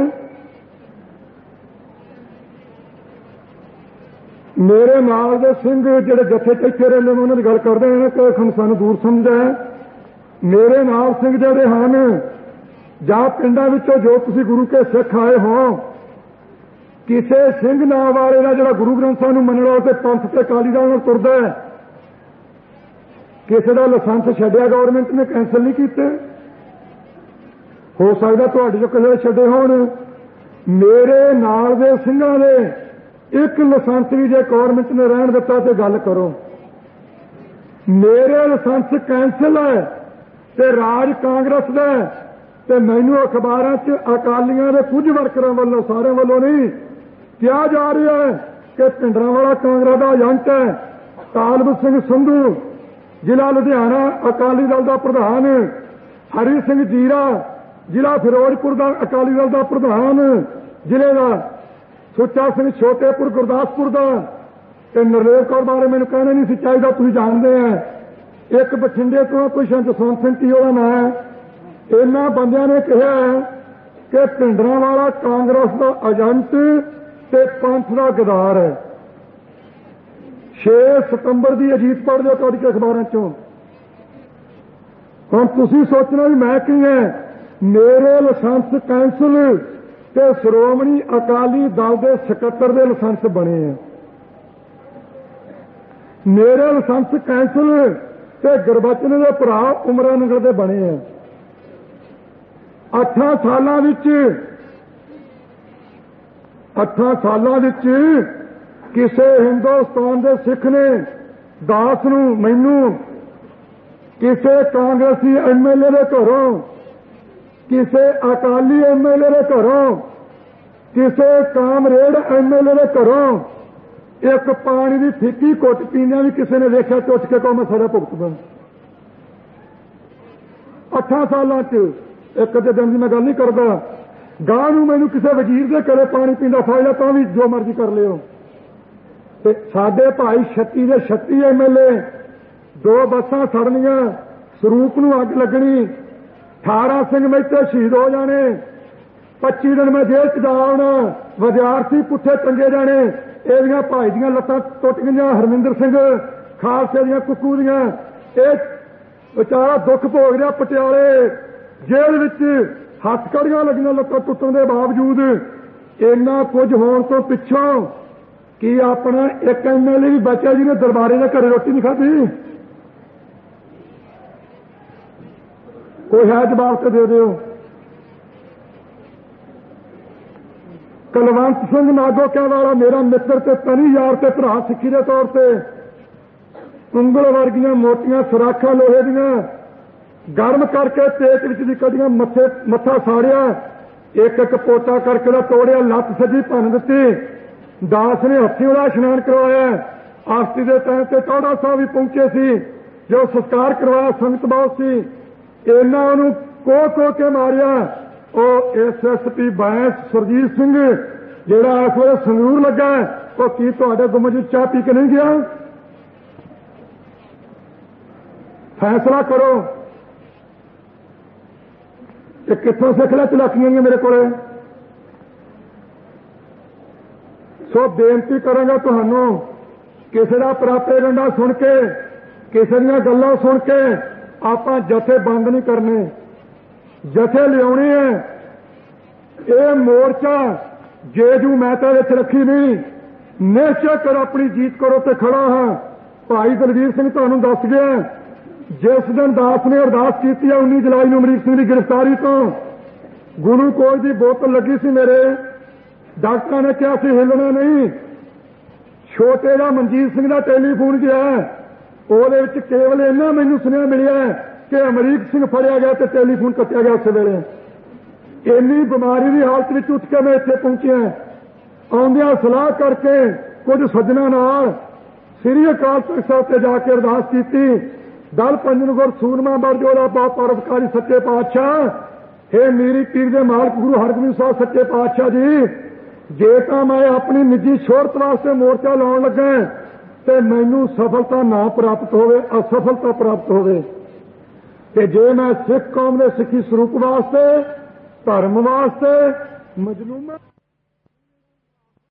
ਮੇਰੇ ਨਾਲ ਦੇ ਸਿੰਘ ਜਿਹੜੇ ਜੱਥੇ ਇੱਥੇ ਰਹਿੰਦੇ ਨੇ, ਉਹਨਾਂ ਦੀ ਗੱਲ ਕਰਦੇ ਨੇ ਕਿ ਸਾਨੂੰ ਦੂਰ ਸਮਝਦਾ। ਮੇਰੇ ਨਾਲ ਸਿੰਘ ਜਿਹੜੇ ਹਨ, ਜਾਂ ਪਿੰਡਾਂ ਵਿੱਚੋਂ ਜੋ ਤੁਸੀਂ ਗੁਰੂ ਕੇ ਸਿੱਖ ਆਏ ਹੋ, ਕਿਸੇ ਸਿੰਘ ਨਾਂ ਵਾਲੇ ਦਾ ਜਿਹੜਾ ਗੁਰੂ ਗ੍ਰੰਥ ਸਾਹਿਬ ਨੂੰ ਮੰਨਣ ਵਾਲਾ ਤੇ ਪੰਥ ਤੇ ਅਕਾਲੀ ਦਲ ਨਾਲ ਤੁਰਦਾ ਹੈ, ਕਿਸੇ ਦਾ ਲਾਇਸੈਂਸ ਛੱਡਿਆ ਗਵਰਨਮੈਂਟ ਨੇ, ਕੈਂਸਲ ਨਹੀਂ ਕੀਤੇ। ਹੋ ਸਕਦਾ ਤੁਹਾਡੇ ਜੋ ਕਿਸੇ ਛੱਡੇ ਹੋਣ। ਮੇਰੇ ਨਾਲ ਦੇ ਸਿੰਘਾਂ ਦੇ ਇੱਕ ਲਾਇਸੈਂਸ ਵੀ ਜੇ ਗਵਰਨਮੈਂਟ ਨੇ ਰਹਿਣ ਦਿੱਤਾ ਤੇ ਗੱਲ ਕਰੋ। ਮੇਰੇ ਲਾਇਸੈਂਸ ਕੈਂਸਲ ਹੈ ਤੇ ਰਾਜ ਕਾਂਗਰਸ ਦਾ, ਤੇ ਮੈਨੂੰ ਅਖਬਾਰਾਂ 'ਚ ਅਕਾਲੀਆਂ ਦੇ ਕੁਝ ਵਰਕਰਾਂ ਵੱਲੋਂ, ਸਾਰਿਆਂ ਵੱਲੋਂ ਨਹੀਂ, ਕਿਹਾ ਜਾ ਰਿਹਾ ਹੈ ਕਿ ਭਿੰਡਰਾਂ ਵਾਲਾ ਕਾਂਗਰਸ ਦਾ ਏਜੰਟ ਹੈ। ਤਾਲਬ ਸਿੰਘ ਸੰਧੂ ਜ਼ਿਲ੍ਹਾ ਲੁਧਿਆਣਾ ਅਕਾਲੀ ਦਲ ਦਾ ਪ੍ਰਧਾਨ, ਹਰੀ ਸਿੰਘ ਜੀਰਾ ਜ਼ਿਲ੍ਹਾ ਫਿਰੋਜ਼ਪੁਰ ਦਾ ਅਕਾਲੀ ਦਲ ਦਾ ਪ੍ਰਧਾਨ ਜ਼ਿਲ੍ਹੇ ਦਾ, ਸੁੱਚਾ ਸਿੰਘ ਛੋਟੇਪੁਰ ਗੁਰਦਾਸਪੁਰ ਦਾ, ਤੇ ਨਰਦੇਵ ਕੌਰ ਬਾਰੇ ਮੈਨੂੰ ਕਹਿਣਾ ਨਹੀਂ ਸੀ ਚਾਹੀਦਾ, ਤੁਸੀਂ ਜਾਣਦੇ ਆ। ਇੱਕ ਬਠਿੰਡੇ ਤੋਂ ਕੋਈ ਜਸਵੰਤ ਸਿੰਘ ਕੀ ਉਹਦਾ ਨਾਂ ਹੈ। ਇਹਨਾਂ ਬੰਦਿਆਂ ਨੇ ਕਿਹਾ ਕਿ ਭਿੰਡਰਾਂ ਵਾਲਾ ਕਾਂਗਰਸ ਦਾ ਏਜੰਟ ਤੇ ਪੰਥ ਦਾ ਗਦਾਰ ਹੈ। ਛੇ ਸਤੰਬਰ ਦੀ ਅਜੀਤ ਪੜ੍ਹ ਦਿਓ ਤੁਹਾਡੀ ਅਖਬਾਰਾਂ ਚੋਂ। ਹੁਣ ਤੁਸੀਂ ਸੋਚਣਾ ਵੀ ਮੈਂ ਕੀ ਹੈ। ਮੇਰੇ ਲਾਇਸੈਂਸ ਕੈਂਸਲ ਤੇ ਸ਼੍ਰੋਮਣੀ ਅਕਾਲੀ ਦਲ ਦੇ ਸਕੱਤਰ ਦੇ ਲਾਇਸੈਂਸ ਬਣੇ ਆ। ਮੇਰੇ ਲਾਇਸੈਂਸ ਕੈਂਸਲ ਤੇ ਗੁਰਬਚਨ ਦੇ ਭਰਾ ਉਮਰਾ ਨਗਰ ਦੇ ਬਣੇ ਆ। ਅੱਠਾਂ ਸਾਲਾਂ ਵਿੱਚ ਅੱਠਾਂ ਸਾਲਾਂ ਵਿੱਚ ਕਿਸੇ ਹਿੰਦੁਸਤਾਨ ਦੇ ਸਿੱਖ ਨੇ ਦਾਸ ਨੂੰ, ਮੈਨੂੰ, ਕਿਸੇ ਕਾਂਗਰਸੀ ਐਮਐਲਏ ਦੇ ਘਰੋਂ, ਕਿਸੇ ਅਕਾਲੀ ਐਮਐਲਏ ਦੇ ਘਰੋਂ, ਕਿਸੇ ਕਾਮਰੇਡ ਐਮਐਲਏ ਦੇ ਘਰੋਂ ਇੱਕ ਪਾਣੀ ਦੀ ਫਿੱਕੀ ਘੁੱਟ ਪੀਂਦਿਆਂ ਵੀ ਕਿਸੇ ਨੇ ਵੇਖਿਆ ਤੇ ਉੱਠ ਕੇ ਕਹੋ ਮੈਂ ਸਾਰਾ ਭੁਗਤਦਾ। ਅੱਠਾਂ ਸਾਲਾਂ 'ਚ ਇੱਕ ਦੇ ਦਿਨ ਦੀ ਮੈਂ ਗੱਲ ਨਹੀਂ ਕਰਦਾ। ਗਾਂ ਨੂੰ ਮੈਨੂੰ ਕਿਸੇ ਵਜ਼ੀਰ ਦੇ ਘਰੇ ਪਾਣੀ ਪੀਂਦਾ ਫੜ ਲਿਆ ਤਾਂ ਵੀ ਜੋ ਮਰਜ਼ੀ ਕਰ ਲਿਓ। ਤੇ ਸਾਡੇ ਭਾਈ ਛੱਤੀ ਦੇ ਛੱਤੀ ਐਮਐਲਏ, ਦੋ ਬੱਸਾਂ ਸੜਨੀਆਂ, ਸਰੂਪ ਨੂੰ ਅੱਗ ਲੱਗਣੀ, ਅਠਾਰਾਂ ਸਿੰਘ ਮੈਥੇ ਸ਼ਹੀਦ ਹੋ ਜਾਣੇ, ਪੱਚੀ ਦਿਨ ਮੈਂ ਜੇਲ੍ਹ 'ਚ ਜਾ ਆਉਣਾ, ਵਿਦਿਆਰਥੀ ਪੁੱਠੇ ਟੰਗੇ ਜਾਣੇ, ਇਹਦੀਆਂ ਭਾਈ ਦੀਆਂ ਲੱਤਾਂ ਟੁੱਟ ਗਈਆਂ, ਹਰਮਿੰਦਰ ਸਿੰਘ ਖਾਲਸੇ ਦੀਆਂ ਕੁੱਕੂ ਦੀਆਂ। ਇਹ ਵਿਚਾਰਾ ਦੁੱਖ ਭੋਗ ਰਿਹਾ ਪਟਿਆਲੇ ਜੇਲ੍ਹ ਵਿੱਚ ਹੱਥਕੜੀਆਂ ਲੱਗੀਆਂ ਲੱਤਾਂ ਟੁੱਟਣ ਦੇ ਬਾਵਜੂਦ ਇੰਨਾ ਕੁਝ ਹੋਣ ਤੋਂ ਪਿੱਛੋਂ ਕੀ ਆਪਣਾ ਇੱਕ ਐਮ ਐਲ ਏ ਵੀ ਬਚਿਆ ਜਿਹਨੇ ਦਰਬਾਰੇ ਦੇ ਘਰੇ ਰੋਟੀ ਨਹੀਂ ਖਾਧੀ? ਕੋਈ ਹੈ ਜਵਾਬ ਤੇ ਦੇ ਦਿਓ। ਕੁਲਵੰਤ ਸਿੰਘ ਨਾਗੋਕਿਆਂ ਵਾਲਾ ਮੇਰਾ ਮਿੱਤਰ ਤੇ ਤਨੀ ਯਾਰ ਤੇ ਭਰਾ ਸਿੱਖੀ ਦੇ ਤੌਰ ਤੇ ਉਂਗਲ ਵਰਗੀਆਂ ਮੋਟੀਆਂ ਸੁਰਾਖਾਂ ਲੋਹੇ ਦੀਆਂ ਗਰਮ ਕਰਕੇ ਪੇਟ ਵਿੱਚ ਦੀ ਕੱਢੀਆਂ ਮੱਥੇ ਮੱਥਾ ਸਾੜਿਆ, ਇੱਕ ਇੱਕ ਪੋਟਾ ਕਰਕੇ ਦਾ ਤੋੜਿਆ, ਲੱਤ ਸੱਜੀ ਭੰਨ ਦਿੱਤੀ। ਦਾਸ ਨੇ ਹੱਥੀਂ ਉਹਦਾ ਇਸ਼ਨਾਨ ਕਰਵਾਇਆ। ਆਰਤੀ ਦੇ ਟਾਈਮ ਤੇ ਟੌੜਾ ਸਾਹਿਬ ਵੀ ਪਹੁੰਚੇ ਸੀ, ਜੋ ਸੰਸਕਾਰ ਕਰਵਾਇਆ, ਸੰਗਤ ਬਹੁਤ ਸੀ। ਇਹਨਾਂ ਉਹਨੂੰ ਕੋਹ ਕੋਹ ਕੇ ਮਾਰਿਆ। ਉਹ S S P Bains Surjit Singh ਜਿਹੜਾ ਇਸ ਵੇਲੇ ਸੰਗਰੂਰ ਲੱਗਾ, ਉਹ ਕੀ ਤੁਹਾਡੇ ਗੁੰਮਜ ਵਿੱਚ ਚਾਹ ਪੀ ਕੇ ਨਹੀਂ ਗਿਆ? ਫੈਸਲਾ ਕਰੋ। ਇਹ ਕਿੱਥੋਂ ਸਿੱਖ ਲਿਆ ਚਲਾਕੀਆਂ ਨੇ ਮੇਰੇ ਕੋਲੇ? ਸੋ ਬੇਨਤੀ ਕਰਾਂਗਾ ਤੁਹਾਨੂੰ, ਕਿਸੇ ਦਾ ਪ੍ਰਾਪੇ ਡੰਡਾ ਸੁਣ ਕੇ, ਕਿਸੇ ਦੀਆਂ ਗੱਲਾਂ ਸੁਣ ਕੇ ਆਪਾਂ ਜਥੇ ਬੰਦ ਨਹੀਂ ਕਰਨੇ, ਜਥੇ ਲਿਆਉਣੇ ਹੈ। ਇਹ ਮੋਰਚਾ ਜੇਜੂ ਮਹਿਤਾ ਵਿੱਚ ਰੱਖੀ ਨਹੀਂ, ਨਿਸ਼ਚੈ ਕਰ ਆਪਣੀ ਜੀਤ ਕਰੋ ਤੇ ਖੜਾ ਹਾਂ। ਭਾਈ ਦਲਵੀਰ ਸਿੰਘ ਤੁਹਾਨੂੰ ਦੱਸ ਗਿਆ, ਜਿਸ ਦਿਨ ਦਾਸ ਨੇ ਅਰਦਾਸ ਕੀਤੀ ਹੈ ਉੱਨੀ ਜੁਲਾਈ ਨੂੰ ਅਮਰੀਕ ਸਿੰਘ ਦੀ ਗ੍ਰਿਫਤਾਰੀ ਤੋਂ, ਗੁਲੂਕੋਜ਼ ਦੀ ਬੋਤਲ ਲੱਗੀ ਸੀ ਮੇਰੇ, ਡਾਕਟਰਾਂ ਨੇ ਕਿਹਾ ਸੀ ਹਿੱਲਣਾ ਨਹੀਂ। ਛੋਟੇ ਦਾ ਮਨਜੀਤ ਸਿੰਘ ਦਾ ਟੈਲੀਫੋਨ ਗਿਆ, ਉਹਦੇ ਵਿੱਚ ਕੇਵਲ ਇੰਨਾ ਮੈਨੂੰ ਸੁਨੇਹਾ ਮਿਲਿਆ ਕਿ ਅਮਰੀਕ ਸਿੰਘ ਫੜਿਆ ਗਿਆ ਤੇ ਟੈਲੀਫੋਨ ਕੱਟਿਆ ਗਿਆ ਉਸੇ ਵੇਲੇ। ਇੰਨੀ ਬਿਮਾਰੀ ਦੀ ਹਾਲਤ ਵਿੱਚ ਉੱਠ ਕੇ ਮੈਂ ਇੱਥੇ ਪਹੁੰਚਿਆ। ਆਉਂਦਿਆਂ ਸਲਾਹ ਕਰਕੇ ਕੁਝ ਸੱਜਣਾ ਨਾਲ ਸ੍ਰੀ ਅਕਾਲ ਤਖ਼ਤ ਸਾਹਿਬ ਤੇ ਜਾ ਕੇ ਅਰਦਾਸ ਕੀਤੀ। ਦਲ ਪੰਜਨ ਗੁਰ ਸੂਰਮਾ ਬਰਜੋੜਾ ਬਹੁਤ ਪਰਉਪਕਾਰੀ ਸੱਚੇ ਪਾਤਸ਼ਾਹ, हे ਮੇਰੀ ਪੀਰ ਦੇ ਮਾਲਕ ਗੁਰੂ ਹਰਗੋਬਿੰਦ ਸਾਹਿਬ ਸੱਚੇ ਪਾਤਸ਼ਾਹ ਜੀ, ਜੇ ਤਾਂ ਮੈਂ ਆਪਣੀ ਨਿੱਜੀ ਸ਼ੋਹਰਤ ਵਾਸਤੇ ਮੋਰਚਾ ਲਾਉਣ ਲੱਗਾ ਤੇ ਮੈਨੂੰ ਸਫਲਤਾ ਨਾ ਪ੍ਰਾਪਤ ਹੋਵੇ, ਅਸਫਲਤਾ ਪ੍ਰਾਪਤ ਹੋਵੇ, ਤੇ ਜੇ ਮੈਂ ਸਿੱਖ ਕੌਮ ਦੇ ਸਿੱਖੀ ਸਰੂਪ ਵਾਸਤੇ, ਧਰਮ ਵਾਸਤੇ, ਮਜਲੂਮਾਂ